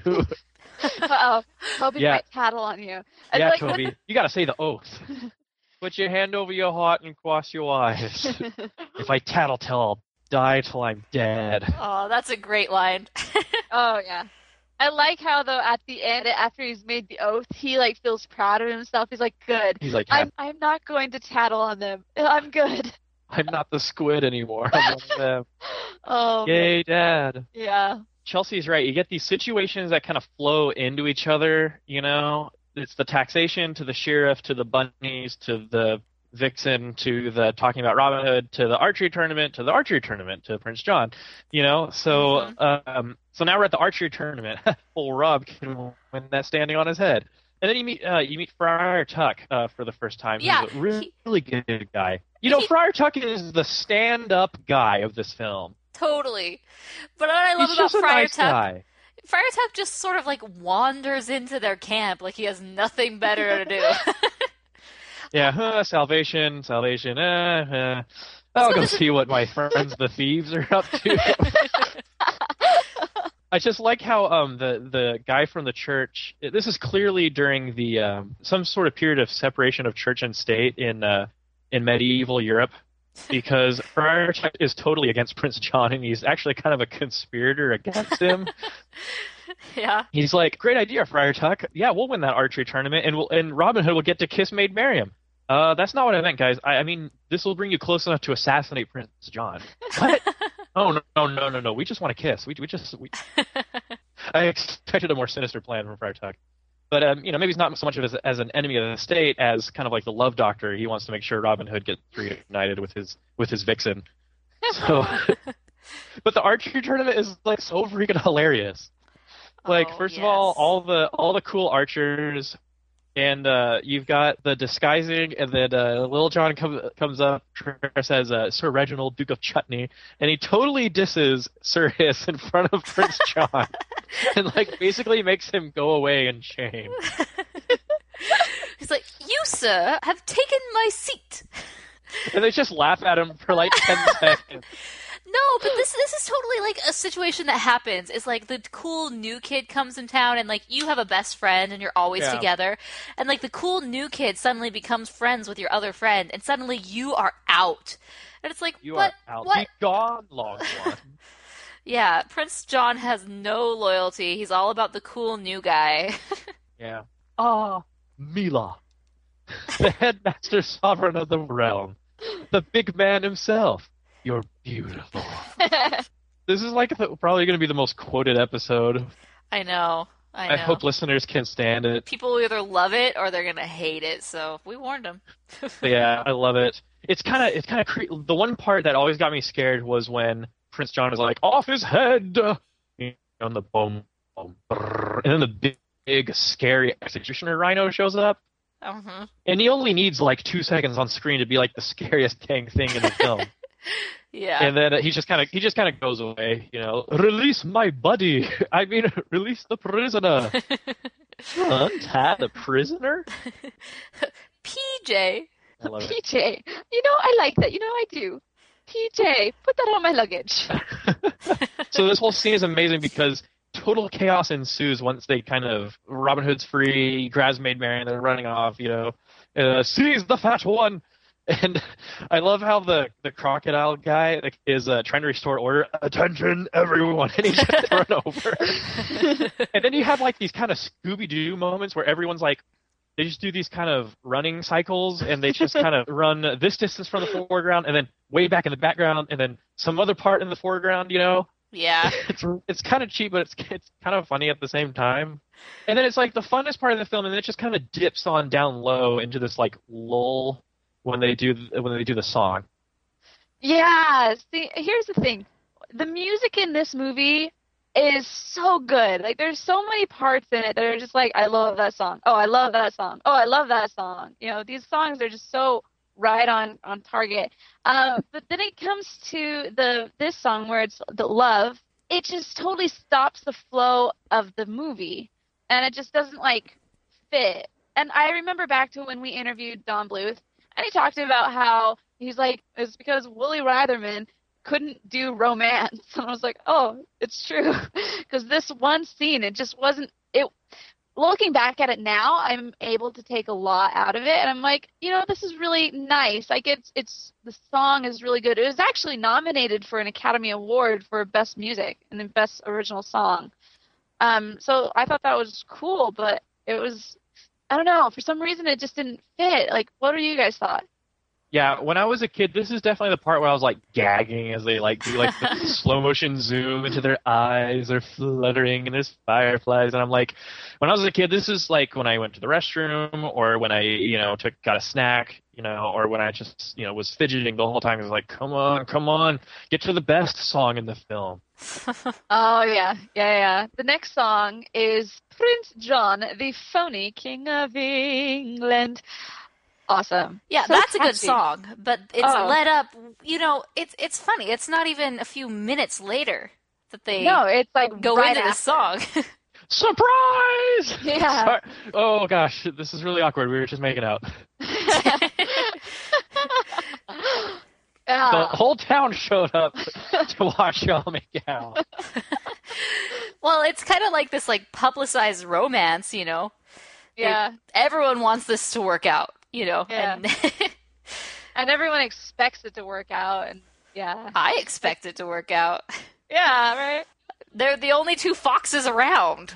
Uh-oh. Toby Yeah. might tattle on you. It's yeah, like, Toby, you gotta say the oath. Put your hand over your heart and cross your eyes. If I tattle till I'll die till I'm dead. Oh, that's a great line. Oh, yeah. I like how, though, at the end, after he's made the oath, he, like, feels proud of himself. He's like, good. He's like, I'm, I'm not going to tattle on them. I'm good. I'm not the squid anymore. I'm one of them. Oh, Yay, Dad. yeah. Chelsea's right. You get these situations that kind of flow into each other, you know? It's the taxation to the sheriff, to the bunnies, to the vixen, to the talking about Robin Hood, to the archery tournament, to the archery tournament, to Prince John, you know? So, Mm-hmm. um, so now we're at the archery tournament. Old Rob can win that standing on his head. And then you meet, uh, you meet Friar Tuck, uh, for the first time. Yeah, He's a really, really good guy. You know, he- Friar Tuck is the stand-up guy of this film. Totally. But what I love He's about just a Friar nice Tuck, guy. Friar Tuck just sort of like wanders into their camp like he has nothing better to do. Yeah, huh, salvation, salvation, uh, uh. I'll go see what my friends the thieves are up to. I just like how um the, the guy from the church, this is clearly during the um, some sort of period of separation of church and state in uh, in medieval Europe, because Friar Tuck is totally against Prince John, and he's actually kind of a conspirator against him. Yeah. He's like, great idea, Friar Tuck. Yeah, we'll win that archery tournament, and we'll, and Robin Hood will get to kiss Maid Marian. Uh, that's not what I meant, guys. I, I mean, this will bring you close enough to assassinate Prince John. What? Oh no, no, no, no, no. We just want to kiss. We we just. We... I expected a more sinister plan from Friar Tuck, but um, you know, maybe he's not so much of as, as an enemy of the state as kind of like the love doctor. He wants to make sure Robin Hood gets reunited with his with his vixen. So, but the archery tournament is like so freaking hilarious. Like, Oh, first yes. of all, all the all the cool archers, and uh, you've got the disguising, and then uh, Little John comes comes up dressed as uh, Sir Reginald, Duke of Chutney, and he totally disses Sir Hiss in front of Prince John, and like basically makes him go away in shame. He's like, you, sir, have taken my seat. And they just laugh at him for like ten seconds. No, but this this is totally like a situation that happens. It's like the cool new kid comes in town, and like you have a best friend, and you're always Yeah. together. And like the cool new kid suddenly becomes friends with your other friend, and suddenly you are out. And it's like, You what? are out. What? Be gone, long one. Yeah, Prince John has no loyalty. He's all about the cool new guy. Yeah. Ah, Mila, the headmaster sovereign of the realm, the big man himself. You're beautiful. This is like the, probably going to be the most quoted episode. I know. I know. I hope listeners can stand it. People will either love it or they're gonna hate it. So we warned them. But yeah, I love it. It's kind of it's kind of cre- the one part that always got me scared was when Prince John is like, off his head, on the boom, boom, brrr, and then the big big, scary executioner rhino shows up. Uh-huh. And he only needs like two seconds on screen to be like the scariest dang thing in the film. Yeah. And then he just kind of he just kind of goes away, you know. Release my buddy. I mean, release the prisoner. Untie the prisoner. P J. I love it. P J. You know, I like that. You know, I do. P J, put that on my luggage. So this whole scene is amazing because total chaos ensues once they kind of Robin Hood's free, grabs Maid Marian, they're running off, you know, uh, seize the fat one. And I love how the, the crocodile guy like, is uh, trying to restore order. Attention, everyone, and he gets run over. And then you have like these kind of Scooby-Doo moments where everyone's like, they just do these kind of running cycles, and they just kind of run this distance from the foreground, and then way back in the background, and then some other part in the foreground, you know. Yeah. It's it's kind of cheap, but it's it's kind of funny at the same time. And then it's like the funnest part of the film, and then it just kind of dips on down low into this like lull when they do when they do the song. Yeah. See, here's the thing: the music in this movie is so good. Like, there's so many parts in it that are just like, I love that song. Oh, I love that song. Oh, I love that song. You know, these songs are just so right on on target. Um, but then it comes to the this song where it's the love. It just totally stops the flow of the movie, and it just doesn't like fit. And I remember back to when we interviewed Don Bluth, and he talked about how he's like, it's because Woolie Reitherman couldn't do romance. And I was like, oh, it's true, because this one scene, it just wasn't it. Looking back at it now, I'm able to take a lot out of it, and I'm like, you know, this is really nice. Like, it's it's the song is really good. It was actually nominated for an Academy Award for Best Music and then Best Original Song. Um, so I thought that was cool, but it was, I don't know, for some reason it just didn't fit. Like, what do you guys thought? Yeah, when I was a kid, this is definitely the part where I was like gagging as they like do like the slow motion zoom into their eyes, they're fluttering, and there's fireflies, and I'm like, when I was a kid, this is like when I went to the restroom, or when I, you know, took got a snack, you know, or when I just, you know, was fidgeting the whole time. It was like, come on, come on, get to the best song in the film. Oh yeah, yeah, yeah. The next song is Prince John, the phony King of England. Awesome. Yeah, So that's a good catchy. song, but it's Oh. led up, you know, it's it's funny. It's not even a few minutes later that they No, it's like go right into the song. Surprise! Yeah. Sorry. Oh gosh, this is really awkward. We were just making out. Yeah. The whole town showed up to watch y'all make out. Well, it's kind of like this like publicized romance, you know. They- Yeah. everyone wants this to work out, you know. Yeah. And And everyone expects it to work out, and yeah. I expect it to work out. Yeah, right? They're the only two foxes around.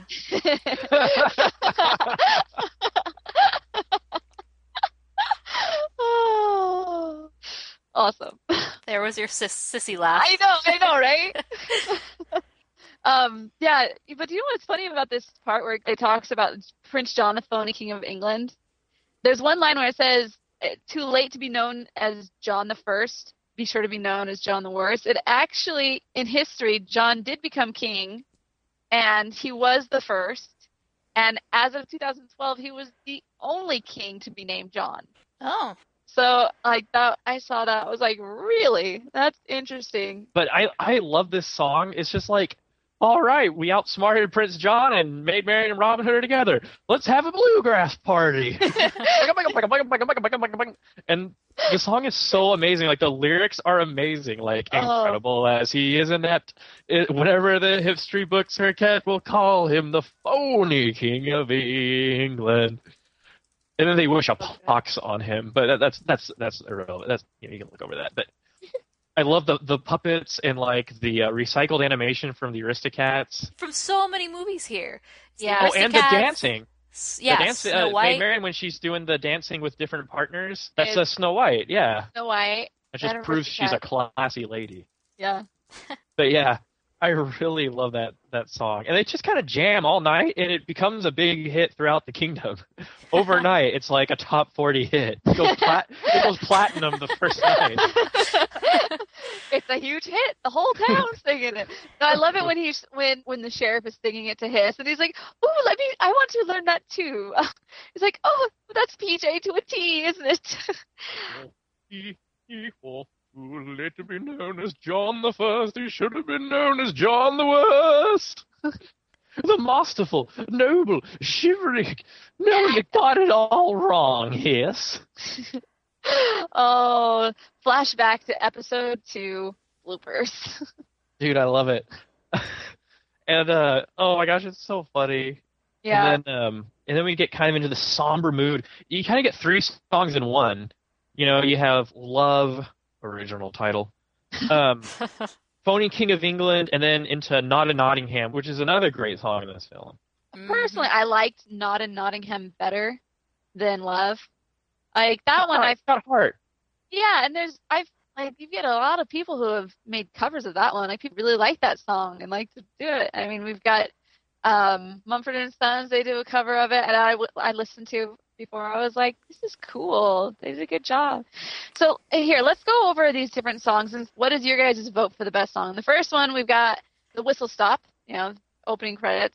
Oh, awesome. There was your sis- sissy laugh. I know, I know, right? um, yeah, but do you know what's funny about this part where it talks about Prince John, the phony King of England? There's one line where it says, too late to be known as John the First, be sure to be known as John the Worst. It actually, in history, John did become king, and he was the first. And as of two thousand twelve, he was the only king to be named John. Oh. So, like, that, I saw that. I was like, really? That's interesting. But I, I love this song. It's just like, all right, we outsmarted Prince John and Maid Marian and Robin Hood are together. Let's have a bluegrass party. And the song is so amazing. Like, the lyrics are amazing. Like, Oh. incredible as he is inept. It, whenever the history books are kept, we'll call him the phony King of England. And then they wish a pox on him, but that, that's that's that's irrelevant. That's, you know, you can look over that. But I love the the puppets and like the uh, recycled animation from the Aristocats. From so many movies here. It's the Yeah. Oh, and the Aristocats. dancing. S- Yeah, the dance, Snow uh, Maid White. Marian, when she's doing the dancing with different partners, that's Is- uh, Snow White. Yeah, Snow White. it just and proves she's a Aristocats. classy lady. Yeah. But yeah, I really love that that song, and they just kind of jam all night, and it becomes a big hit throughout the kingdom. Overnight, it's like a top forty hit. It goes, plat- it goes platinum the first night. It's a huge hit. The whole town's singing it. No, I love it when he's when when the sheriff is singing it to Hiss, and he's like, "Ooh, let me! I want to learn that too." He's like, "Oh, that's P J to a T, isn't it?" Ooh, let to be known as John the First. He should have been known as John the Worst. The masterful, noble, shivering. No, you got it all wrong, Hiss. Oh, flashback to episode two bloopers. Dude, I love it. And uh, oh my gosh, it's so funny. Yeah. And then um, and then we get kind of into the somber mood. You kind of get three songs in one. You know, you have Love. Original title. Um, Phony King of England, and then into Not in Nottingham, which is another great song in this film. Personally, I liked Not in Nottingham better than Love. Like that it's one, got, I've it's got heart. Yeah, and there's I've like you get a lot of people who have made covers of that one. Like people really like that song and like to do it. I mean, we've got um, Mumford and Sons. They do a cover of it, and I I listened to. Before I was like, this is cool. They did a good job. So here, let's go over these different songs and what is your guys' vote for the best song? The first one, we've got the Whistle Stop, you know, opening credits.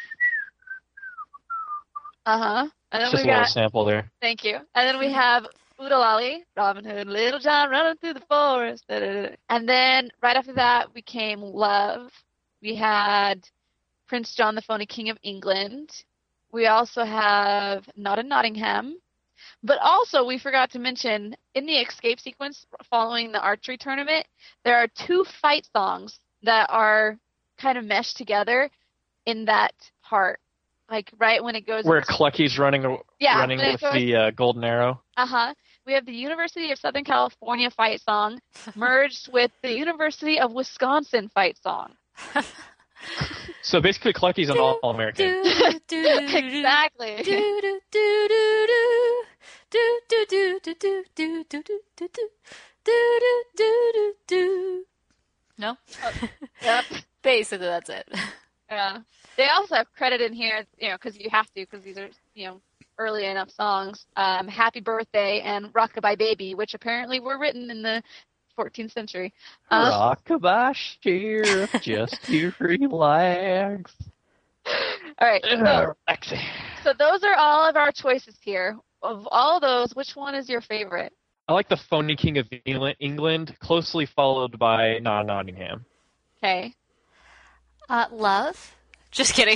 Uh-huh. And then Just we a got, little sample there. Thank you. And then we have Oodalali, Robin Hood, Little John running through the forest. Da, da, da. And then right after that, we came Love. We had Prince John, the Phony King of England. We also have Not in Nottingham. But also, we forgot to mention, in the escape sequence following the archery tournament, there are two fight songs that are kind of meshed together in that part. Like, right when it goes... Where Clucky's running, yeah, running with goes, the uh, golden arrow. Uh-huh. We have the University of Southern California fight song merged with the University of Wisconsin fight song. So basically, Clucky's an all-American. Exactly. No? Yep. Basically, that's it. Yeah. They also have credit in here, you know, because you have to, because these are, you know, early enough songs. Um, Happy Birthday and Rockabye Baby, which apparently were written in the fourteenth century. Um, Rockabye sheriff, just to relax. All right. So, Relaxing. so those are all of our choices here. Of all those, which one is your favorite? I like the Phony King of England, closely followed by Not Nottingham. Okay. Uh, Love. Just kidding.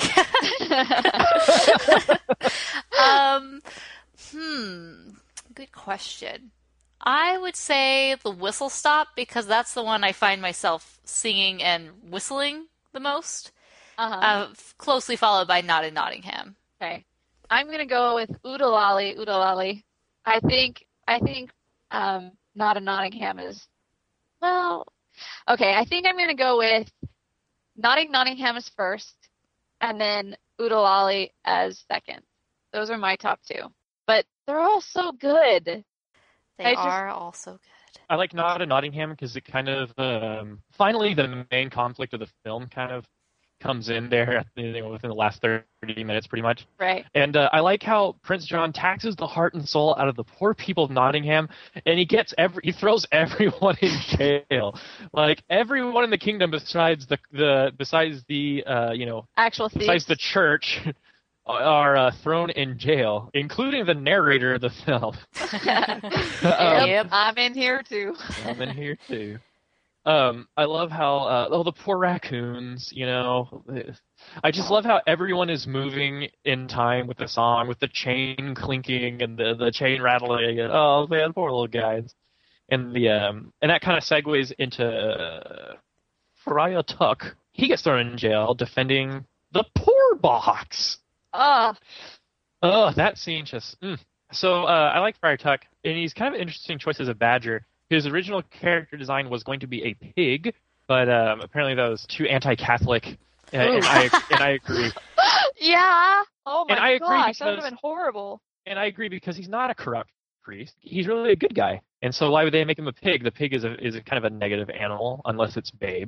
um, hmm. Good question. I would say the Whistle Stop because that's the one I find myself singing and whistling the most. Uh-huh. Uh, closely followed by Not in Nottingham. Okay. I'm gonna go with Oodalali, Oodalali. I think I think um, Not in Nottingham is well. Okay, I think I'm gonna go with Not in Nottingham as first, and then Oodalali as second. Those are my top two, but they're all so good. They I just- are also good. I like Not in Nottingham because it kind of um, finally the main conflict of the film kind of comes in there you know, within the last thirty minutes, pretty much. Right. And uh, I like how Prince John taxes the heart and soul out of the poor people of Nottingham, and he gets every he throws everyone in jail. Like everyone in the kingdom besides the the besides the uh, you know Actual thieves. besides the church are uh, thrown in jail, including the narrator of the film. um, Yep, I'm in here too. I'm in here too. Um, I love how uh, oh the poor raccoons, you know. I just love how everyone is moving in time with the song, with the chain clinking and the the chain rattling. And, oh man, poor little guys. And the um and that kind of segues into uh, Friar Tuck. He gets thrown in jail defending the poor box. Oh, oh, that scene just. Mm. So uh, I like Friar Tuck, and he's kind of an interesting choice as a badger. His original character design was going to be a pig, but um, apparently that was too anti-Catholic, and, and I and I agree. Yeah. Oh my And I agree gosh, that would because- have been horrible. And I agree because he's not a corrupt priest. He's really a good guy. And so why would they make him a pig? The pig is a is a kind of a negative animal unless it's Babe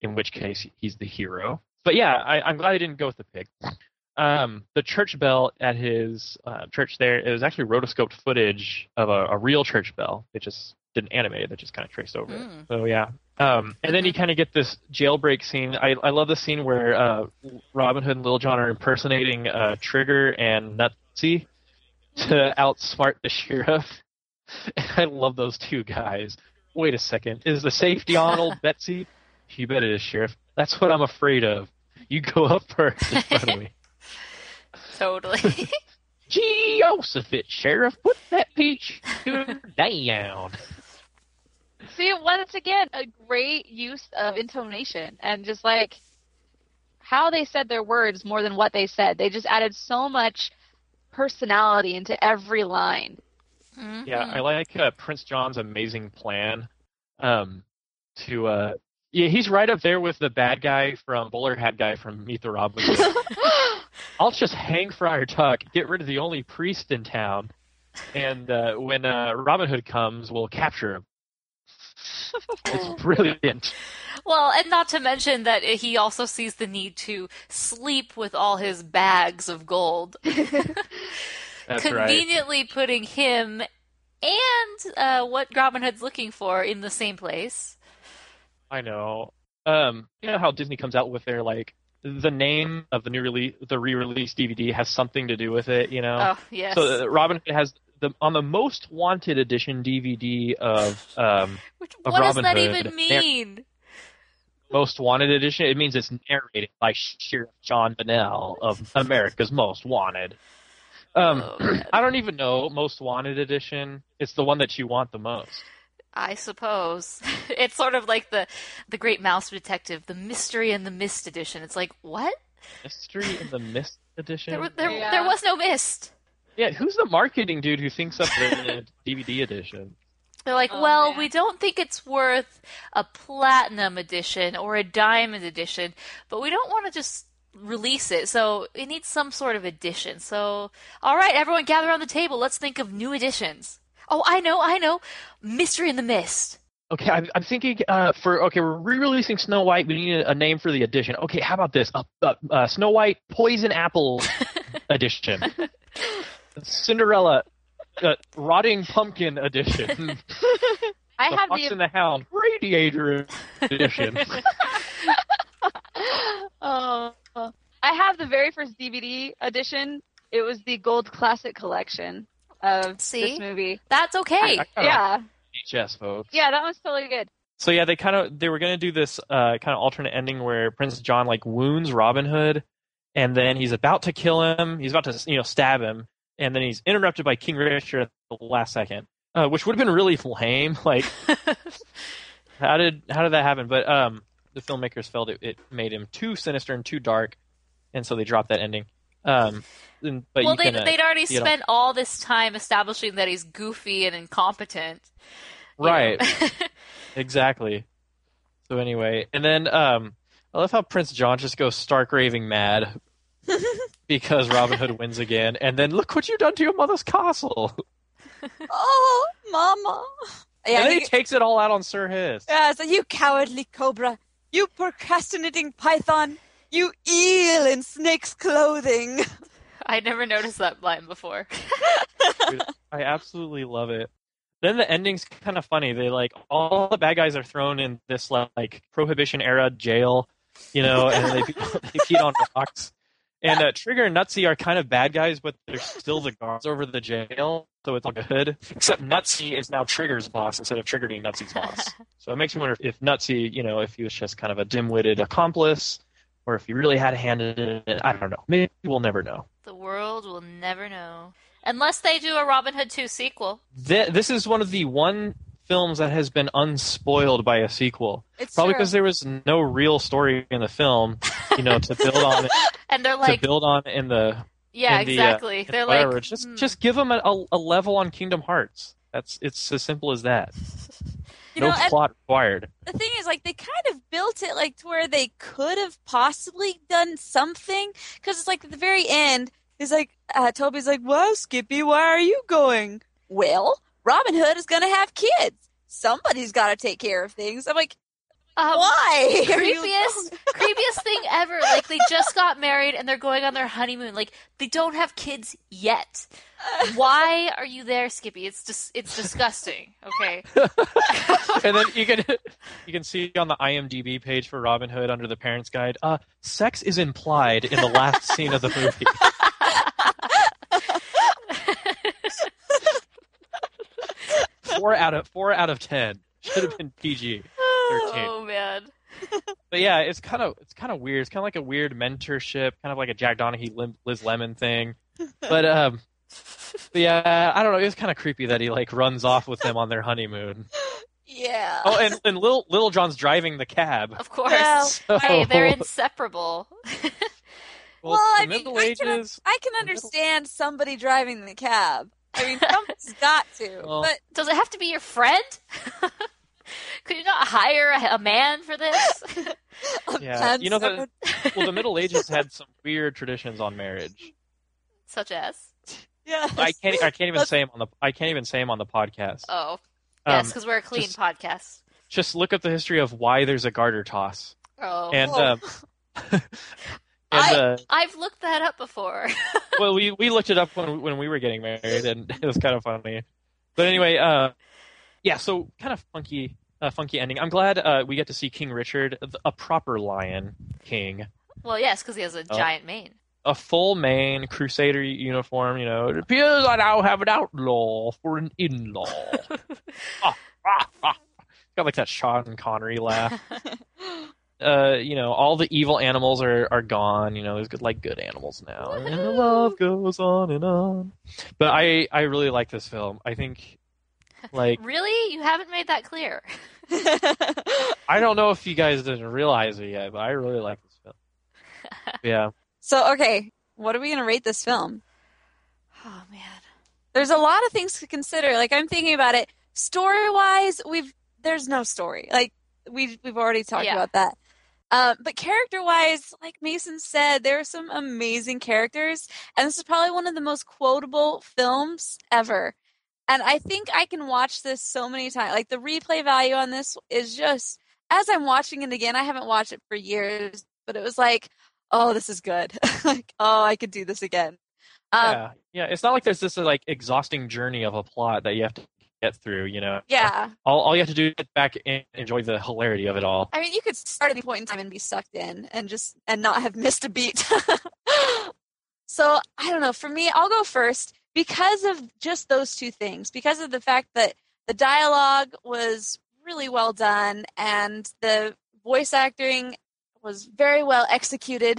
in which case he's the hero. But yeah, I, I'm glad I didn't go with the pig. Um, the church bell at his uh, church there, it was actually rotoscoped footage of a, a real church bell. It just didn't animate it. It just kind of traced over Mm. it. So yeah. Um, and then you kind of get this jailbreak scene. I, I love the scene where uh, Robin Hood and Little John are impersonating uh, Trigger and Nutsy to outsmart the sheriff. And I love those two guys. Wait a second. Is the safety on, old Betsy? You bet it is, Sheriff. That's what I'm afraid of. You go up first in front of me. Totally. Gee-Joseph, Sheriff, put that peach down. See, once again, a great use of intonation and just like how they said their words more than what they said. They just added so much personality into every line. Mm-hmm. Yeah, I like uh, Prince John's amazing plan um, to. Uh, yeah, he's right up there with the bad guy from Bowler Hat guy from Meet the Robin Hood. I'll just hang Friar Tuck, get rid of the only priest in town, and uh, when uh, Robin Hood comes, we'll capture him. It's brilliant. Well, and not to mention that he also sees the need to sleep with all his bags of gold. That's Conveniently right. putting him and uh, what Robin Hood's looking for in the same place. I know. Um, you know how Disney comes out with their like the name of the new release, the re-release D V D has something to do with it. You know. Oh yes. So uh, Robin Hood has the on the Most Wanted edition D V D of um Which, of what Robin does that Hood, even mean? Most Wanted edition. It means it's narrated by Sheriff John Bennell of America's Most Wanted. Um, Oh, I don't even know Most Wanted edition. It's the one that you want the most. I suppose. It's sort of like the the Great Mouse Detective, the Mystery and the Mist edition. It's like, what? Mystery in the Mist edition. There, were- there, Yeah. there was no mist. Yeah, who's the marketing dude who thinks up the D V D edition? They're like, Oh, well, man. we don't think it's worth a platinum edition or a diamond edition, but we don't want to just release it, so it needs some sort of edition. So, all right, everyone gather around the table. Let's think of new editions. Oh, I know, I know. Mystery in the Mist. Okay, I'm, I'm thinking uh, for okay, we're re-releasing Snow White. We need a, a name for the edition. Okay, how about this? Uh, uh, uh, Snow White Poison Apple edition. Cinderella uh, Rotting Pumpkin edition. I the have Fox the and the Hound Radiator edition. Oh, I have the very first D V D edition. It was the Gold Classic Collection of See? this movie. That's okay. I- I- Yeah, H S, folks. yeah, that was totally good. So yeah, they kind of they were gonna do this uh, kind of alternate ending where Prince John like wounds Robin Hood, and then he's about to kill him. He's about to you know stab him, and then he's interrupted by King Richard at the last second, uh, which would have been really lame. Like, how did how did that happen? But um, the filmmakers felt it, it made him too sinister and too dark, and so they dropped that ending. Um, and, but well, you they'd, can, uh, they'd already you know- spent all this time establishing that he's goofy and incompetent. you Right. know. Exactly. So anyway, and then um, I love how Prince John just goes stark raving mad because Robin Hood wins again, and then look what you've done to your mother's castle. Oh, Mama. Yeah, and then he- he takes it all out on Sir Hiss. Yeah, so you cowardly cobra, you procrastinating python, you eel in snake's clothing. I never noticed that line before. Dude, I absolutely love it. Then the ending's kind of funny. They like all the bad guys are thrown in this like Prohibition era jail, you know, and they they feed on rocks. And uh, Trigger and Nutsy are kind of bad guys, but they're still the guards over the jail, so it's all good. Except Nutsy is now Trigger's boss instead of Trigger being Nutsy's boss. So it makes me wonder if Nutsy, you know, if he was just kind of a dim-witted accomplice, or if he really had a hand in it. I don't know. Maybe we'll never know. The world will never know. Unless they do a Robin Hood two sequel. Th- this is one of the one films that has been unspoiled by a sequel. It's Probably true. because there was no real story in the film, you know, to build on. And they're to like, build on in the yeah, in the, uh, exactly. in They're whatever. like, just hmm. just give them a, a, a level on Kingdom Hearts. That's it's as simple as that. You no know, and- plot required. The thing is, like, they kind of built it, like, to where they could have possibly done something. Because it's like, at the very end, he's like, uh, Toby's like, wow, Skippy, why are you going? Well, Robin Hood is going to have kids. Somebody's got to take care of things. I'm like, Um, Why? Creepiest, creepiest thing ever. Like, they just got married and they're going on their honeymoon. Like, they don't have kids yet. Why are you there, Skippy? It's just, it's disgusting. Okay. And then you can you can see on the IMDb page for Robin Hood under the Parents Guide, uh, sex is implied in the last scene of the movie. four out of four out of ten should have been P G thirteen. Oh man. But yeah, it's kind of it's kind of weird. It's kind of like a weird mentorship, kind of like a Jack Donaghy, Liz Lemon thing. But um, but yeah, I don't know. It was kind of creepy that he like runs off with them on their honeymoon. Yeah. Oh, and and Little Little John's driving the cab. Of course. Well, So- Hey, they're inseparable. Well, Well, the I mean, Middle I can, Ages. I can understand somebody driving the cab. I mean, somebody's got to. Well- but Does it have to be your friend? Could you not hire a, a man for this? Yeah, you know the well, the Middle Ages had some weird traditions on marriage. Such as? yeah, I can't. I can't even Let's- say them on the. I can't even say them on the podcast. Oh. Yes, Um, because we're a clean just- podcast. Just look up the history of why there's a garter toss. Oh. And Whoa. um, and I, uh, I've looked that up before. well, we we looked it up when when we were getting married, and it was kind of funny. But anyway, uh, yeah. So kind of funky, uh, funky ending. I'm glad uh, we get to see King Richard, a proper Lion King, Well, yes, because he has a Oh. giant mane. a full mane Crusader uniform. You know, it appears I now have an outlaw for an in-law. ah, ah, ah. Got like that Sean Connery laugh. Uh, you know, all the evil animals are, are gone. You know, there's good like good animals now, and the love goes on and on. But I I really like this film. I think, like, Really? You haven't made that clear. I don't know if you guys didn't realize it yet, but I really like this film. Yeah. So, okay, what are we going to rate this film? Oh, man. There's a lot of things to consider. Like, I'm thinking about it. Story-wise, we've there's no story. Like, we we've already talked Yeah. about that. Um, but character-wise, like Mason said, there are some amazing characters, and this is probably one of the most quotable films ever. And I think I can watch this so many times. Like, the replay value on this is just, as I'm watching it again, I haven't watched it for years, but it was like, oh, this is good. Like, oh, I could do this again. Um, Yeah. Yeah. It's not like there's this like exhausting journey of a plot that you have to get through. You know. yeah. All all you have to do is get back and enjoy the hilarity of it all. I mean, you could start at any point in time and be sucked in and just and not have missed a beat. So I don't know. For me, I'll go first because of just those two things. Because of the fact that the dialogue was really well done and the voice acting was very well executed.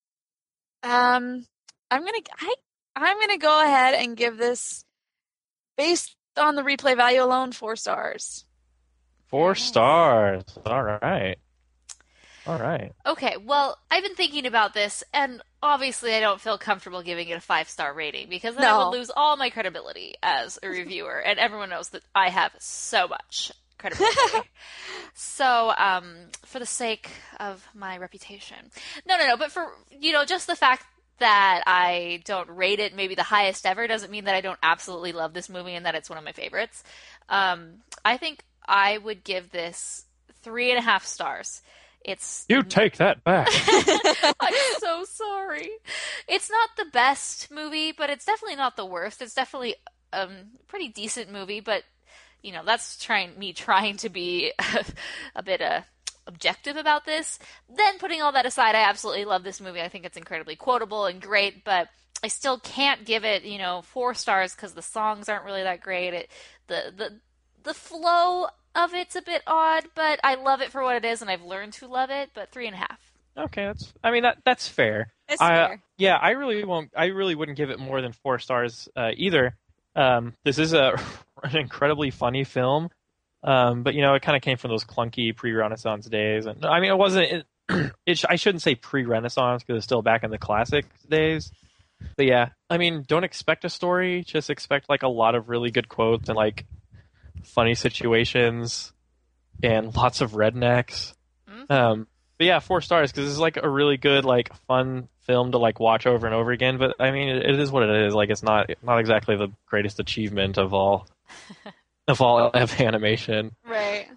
Um, I'm gonna I I'm gonna go ahead and give this, based on the replay value alone, four stars. Four stars. All right. All right. Okay, well, I've been thinking about this, and obviously I don't feel comfortable giving it a five-star rating, because then I No. would lose all my credibility as a reviewer, and everyone knows that I have so much credibility. So, um, for the sake of my reputation. No, no, no, but for, you know, just the fact that I don't rate it maybe the highest ever doesn't mean that I don't absolutely love this movie and that it's one of my favorites. Um, I think I would give this three and a half stars. It's You take that back. I'm so sorry. It's not the best movie, but it's definitely not the worst. It's definitely um, a pretty decent movie, but you know, that's trying me trying to be a bit uh, objective about this. Then putting all that aside, I absolutely love this movie. I think it's incredibly quotable and great, but I still can't give it, you know, four stars because the songs aren't really that great. It, the the the flow of it's a bit odd, but I love it for what it is, and I've learned to love it. But three and a half. Okay, that's. I mean, that that's fair. It's I, fair. Yeah, I really won't. I really wouldn't give it more than four stars uh, either. Um, this is a an incredibly funny film, um, but you know, it kind of came from those clunky pre-Renaissance days, and I mean, it wasn't. It, it I shouldn't say pre-Renaissance because it's still back in the classic days. But yeah, I mean, don't expect a story. Just expect like a lot of really good quotes and like funny situations and lots of rednecks. Mm-hmm. Um, but yeah, four stars because this is like a really good, like fun film to like watch over and over again. But I mean, it, it is what it is. Like it's not not exactly the greatest achievement of all of all of animation. Right.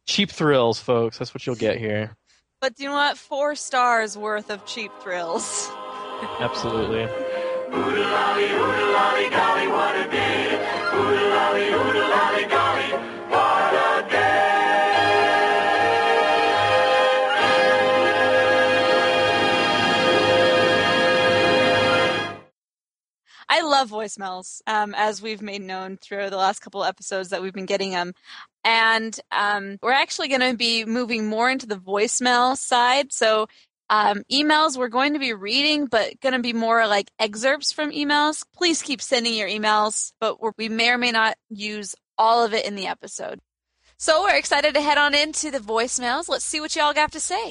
cheap thrills, folks. That's what you'll get here. But do you know what? Four stars worth of cheap thrills. Absolutely. Oodalolly, oodalolly, golly, what a day. Oodalolly, oodalolly, golly, what a day. I love voicemails, um, as we've made known through the last couple of episodes that we've been getting them. And um, we're actually going to be moving more into the voicemail side. So um, emails we're going to be reading, but going to be more like excerpts from emails. Please keep sending your emails, but we're, we may or may not use all of it in the episode. So we're excited to head on into the voicemails. Let's see what y'all got to say.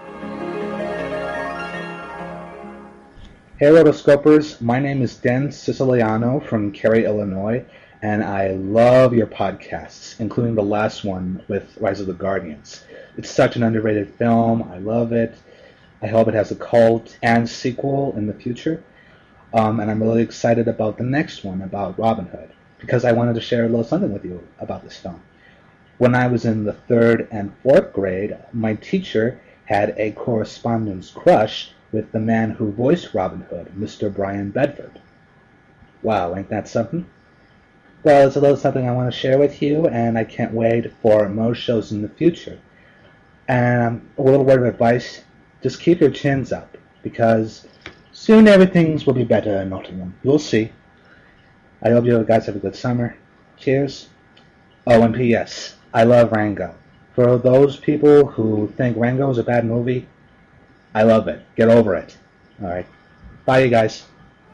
Hey Rotoscopers, my name is Dan Siciliano from Cary, Illinois, and I love your podcasts, including the last one with Rise of the Guardians. It's such an underrated film. I love it. I hope it has a cult and sequel in the future. Um, and I'm really excited about the next one, about Robin Hood, because I wanted to share a little something with you about this film. When I was in the third and fourth grade, my teacher had a correspondence crush with the man who voiced Robin Hood, Mister Brian Bedford. Wow, ain't that something? Well, it's a little something I want to share with you, and I can't wait for more shows in the future. And a little word of advice, just keep your chins up, because soon everything will be better in Nottingham. You'll see. I hope you guys have a good summer. Cheers. Oh, and P S I love Rango. For those people who think Rango is a bad movie, I love it. Get over it. All right. Bye, you guys.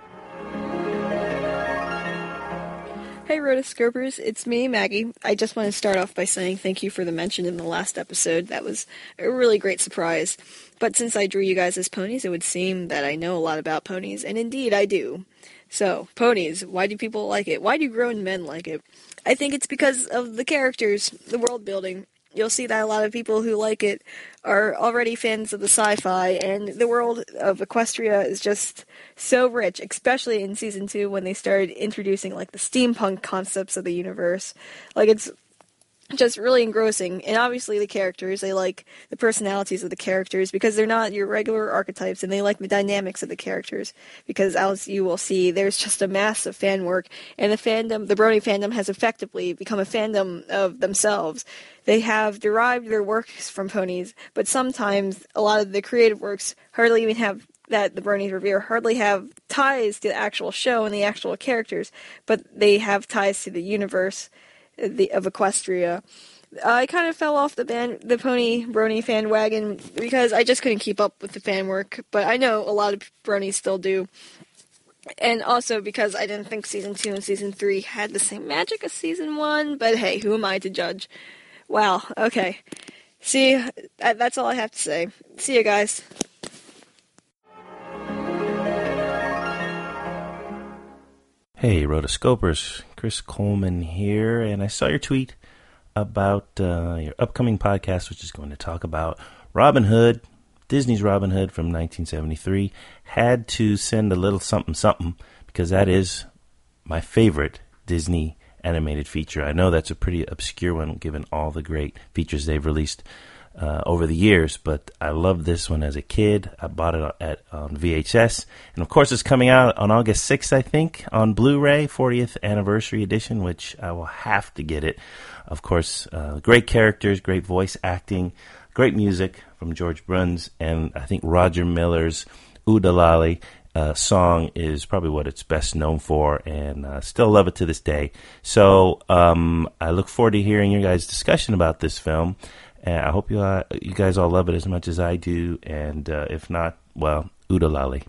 Hey, Rotoscopers. It's me, Maggie. I just want to start off by saying thank you for the mention in the last episode. That was a really great surprise. But since I drew you guys as ponies, it would seem that I know a lot about ponies, and indeed I do. So, ponies, why do people like it? Why do grown men like it? I think it's because of the characters, the world building. You'll see that a lot of people who like it are already fans of the sci-fi, and the world of Equestria is just so rich, especially in Season two when they started introducing, like, the steampunk concepts of the universe. Like, it's just really engrossing, and obviously the characters, they like the personalities of the characters, because they're not your regular archetypes, and they like the dynamics of the characters, because as you will see, there's just a massive fan work, and the fandom, the Brony fandom has effectively become a fandom of themselves. They have derived their works from ponies, but sometimes a lot of the creative works hardly even have that the Bronies revere hardly have ties to the actual show and the actual characters, but they have ties to the universe the, of Equestria. I kind of fell off the band, the Pony Brony fan wagon because I just couldn't keep up with the fan work, but I know a lot of Bronies still do. And also because I didn't think Season two and Season three had the same magic as Season one, but hey, who am I to judge? Wow, okay. See, that's all I have to say. See you guys. Hey, Rotoscopers, Chris Coleman here, and I saw your tweet about uh, your upcoming podcast, which is going to talk about Robin Hood, Disney's Robin Hood from nineteen seventy-three. Had to send a little something something, because that is my favorite Disney animated feature. I know that's a pretty obscure one, given all the great features they've released Uh, over the years, but I loved this one as a kid. I bought it at on V H S, and of course it's coming out on August sixth, I think, on Blu-ray, fortieth anniversary edition, which I will have to get it. Of course, uh, great characters, great voice acting, great music from George Bruns, and I think Roger Miller's Oodalolly uh, song is probably what it's best known for, and uh, still love it to this day. So um, I look forward to hearing your guys' discussion about this film. And I hope you uh, you guys all love it as much as I do. And uh, if not, well, Oodalolly.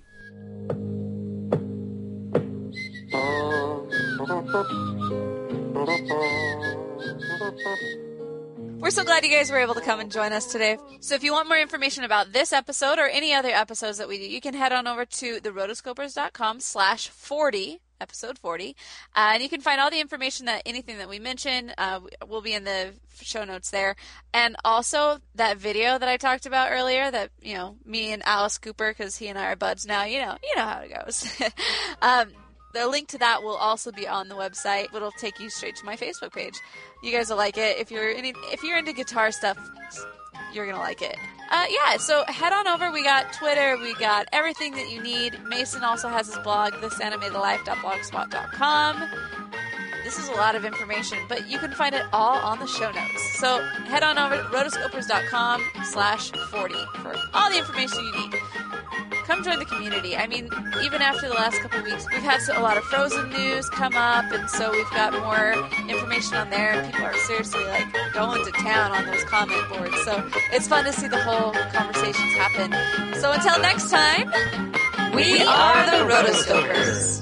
We're so glad you guys were able to come and join us today. So if you want more information about this episode or any other episodes that we do, you can head on over to the rotoscopers dot com slash forty. Episode forty, uh, and you can find all the information that anything that we mention uh, will be in the show notes there, and also that video that I talked about earlier. That you know, me and Alice Cooper, because he and I are buds now. You know, you know how it goes. um, the link to that will also be on the website. It'll take you straight to my Facebook page. You guys will like it. If you're any, if you're into guitar stuff, you're gonna like it. Uh, yeah, so head on over. We got Twitter. We got everything that you need. Mason also has his blog, this animated life dot blogspot dot com. This is a lot of information, but you can find it all on the show notes. So head on over to rotoscopers dot com slash forty for all the information you need. Come join the community. I mean, even after the last couple of weeks, we've had a lot of Frozen news come up, and so we've got more information on there, and people are seriously, like, going to town on those comment boards. So it's fun to see the whole conversations happen. So until next time, we are the Rotoscopers.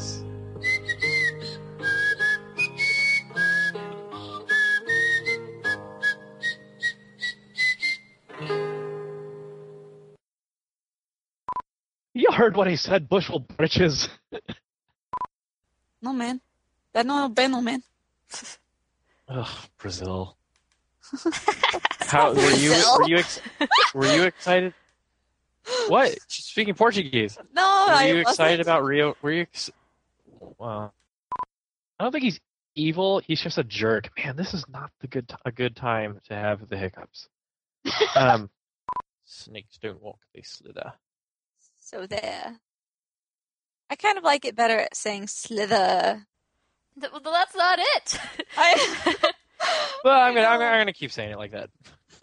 You heard what he said, bushel britches. No, man. That no no man. Ugh, Brazil. How were you? Were you? Ex- were you excited? What? She's speaking Portuguese. No, were I you wasn't. excited about Rio? Were you? Ex- well, I don't think he's evil. He's just a jerk. Man, this is not the good t- a good time to have the hiccups. Um, snakes don't walk; they slither. So there. I kind of like it better at saying slither. Th- Well, that's not it. I, Well, I'm gonna, I'm gonna, I'm gonna keep saying it like that.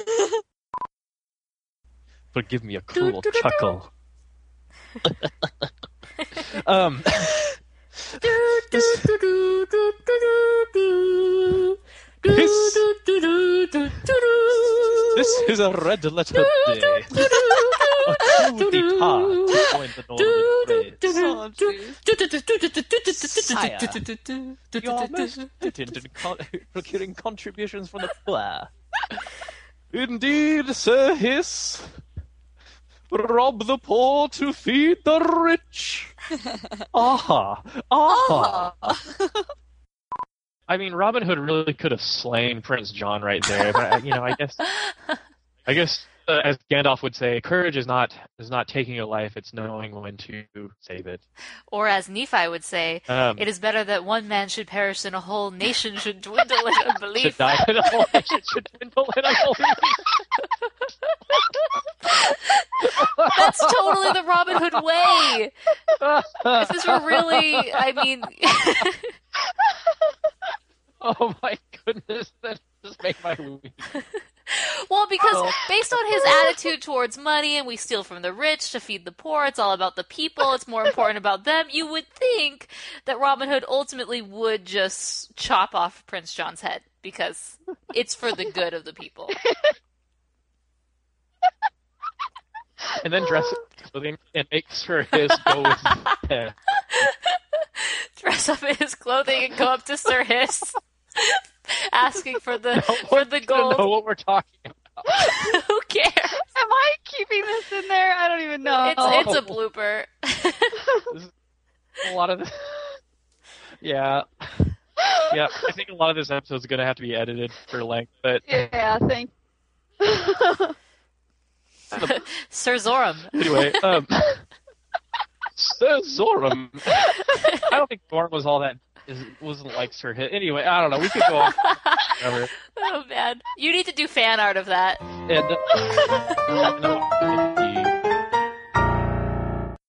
But give me a cruel chuckle. um. This, this is a red letter day. A truly hard to join the northern race. Sire, you're most potent in con- procuring contributions from the poor. Indeed, Sir Hiss. Rob the poor to feed the rich. Ah, ah. I mean, Robin Hood really could have slain Prince John right there, but you know, I guess, I guess, uh, as Gandalf would say, courage is not is not taking a life; it's knowing when to save it. Or as Nephi would say, Um, it is better that one man should perish than a whole nation should dwindle in unbelief. Should die, and a whole nation should dwindle in unbelief. That's totally the Robin Hood way. If this were really, I mean... Oh my goodness, that just made my week. Well, because Oh. based on his attitude towards money and we steal from the rich to feed the poor, it's all about the people, it's more important about them, you would think that Robin Hood ultimately would just chop off Prince John's head because it's for the good of the people. And then dress up in clothing and make sure his go with his head. Dress up in his clothing and go up to Sir Hiss asking for the for the I don't gold. know what we're talking about. Who cares? Am I keeping this in there? I don't even know. It's it's a blooper. A lot of this. Yeah. Yeah, I think a lot of this episode is going to have to be edited for length, but Yeah, thank Sir Zoram. anyway, um, Sir Zoram. I don't think Zoram was all that. Is, wasn't like Sir Hit. Anyway, I don't know. We could go on. Whatever. Oh man, you need to do fan art of that. And, uh, no.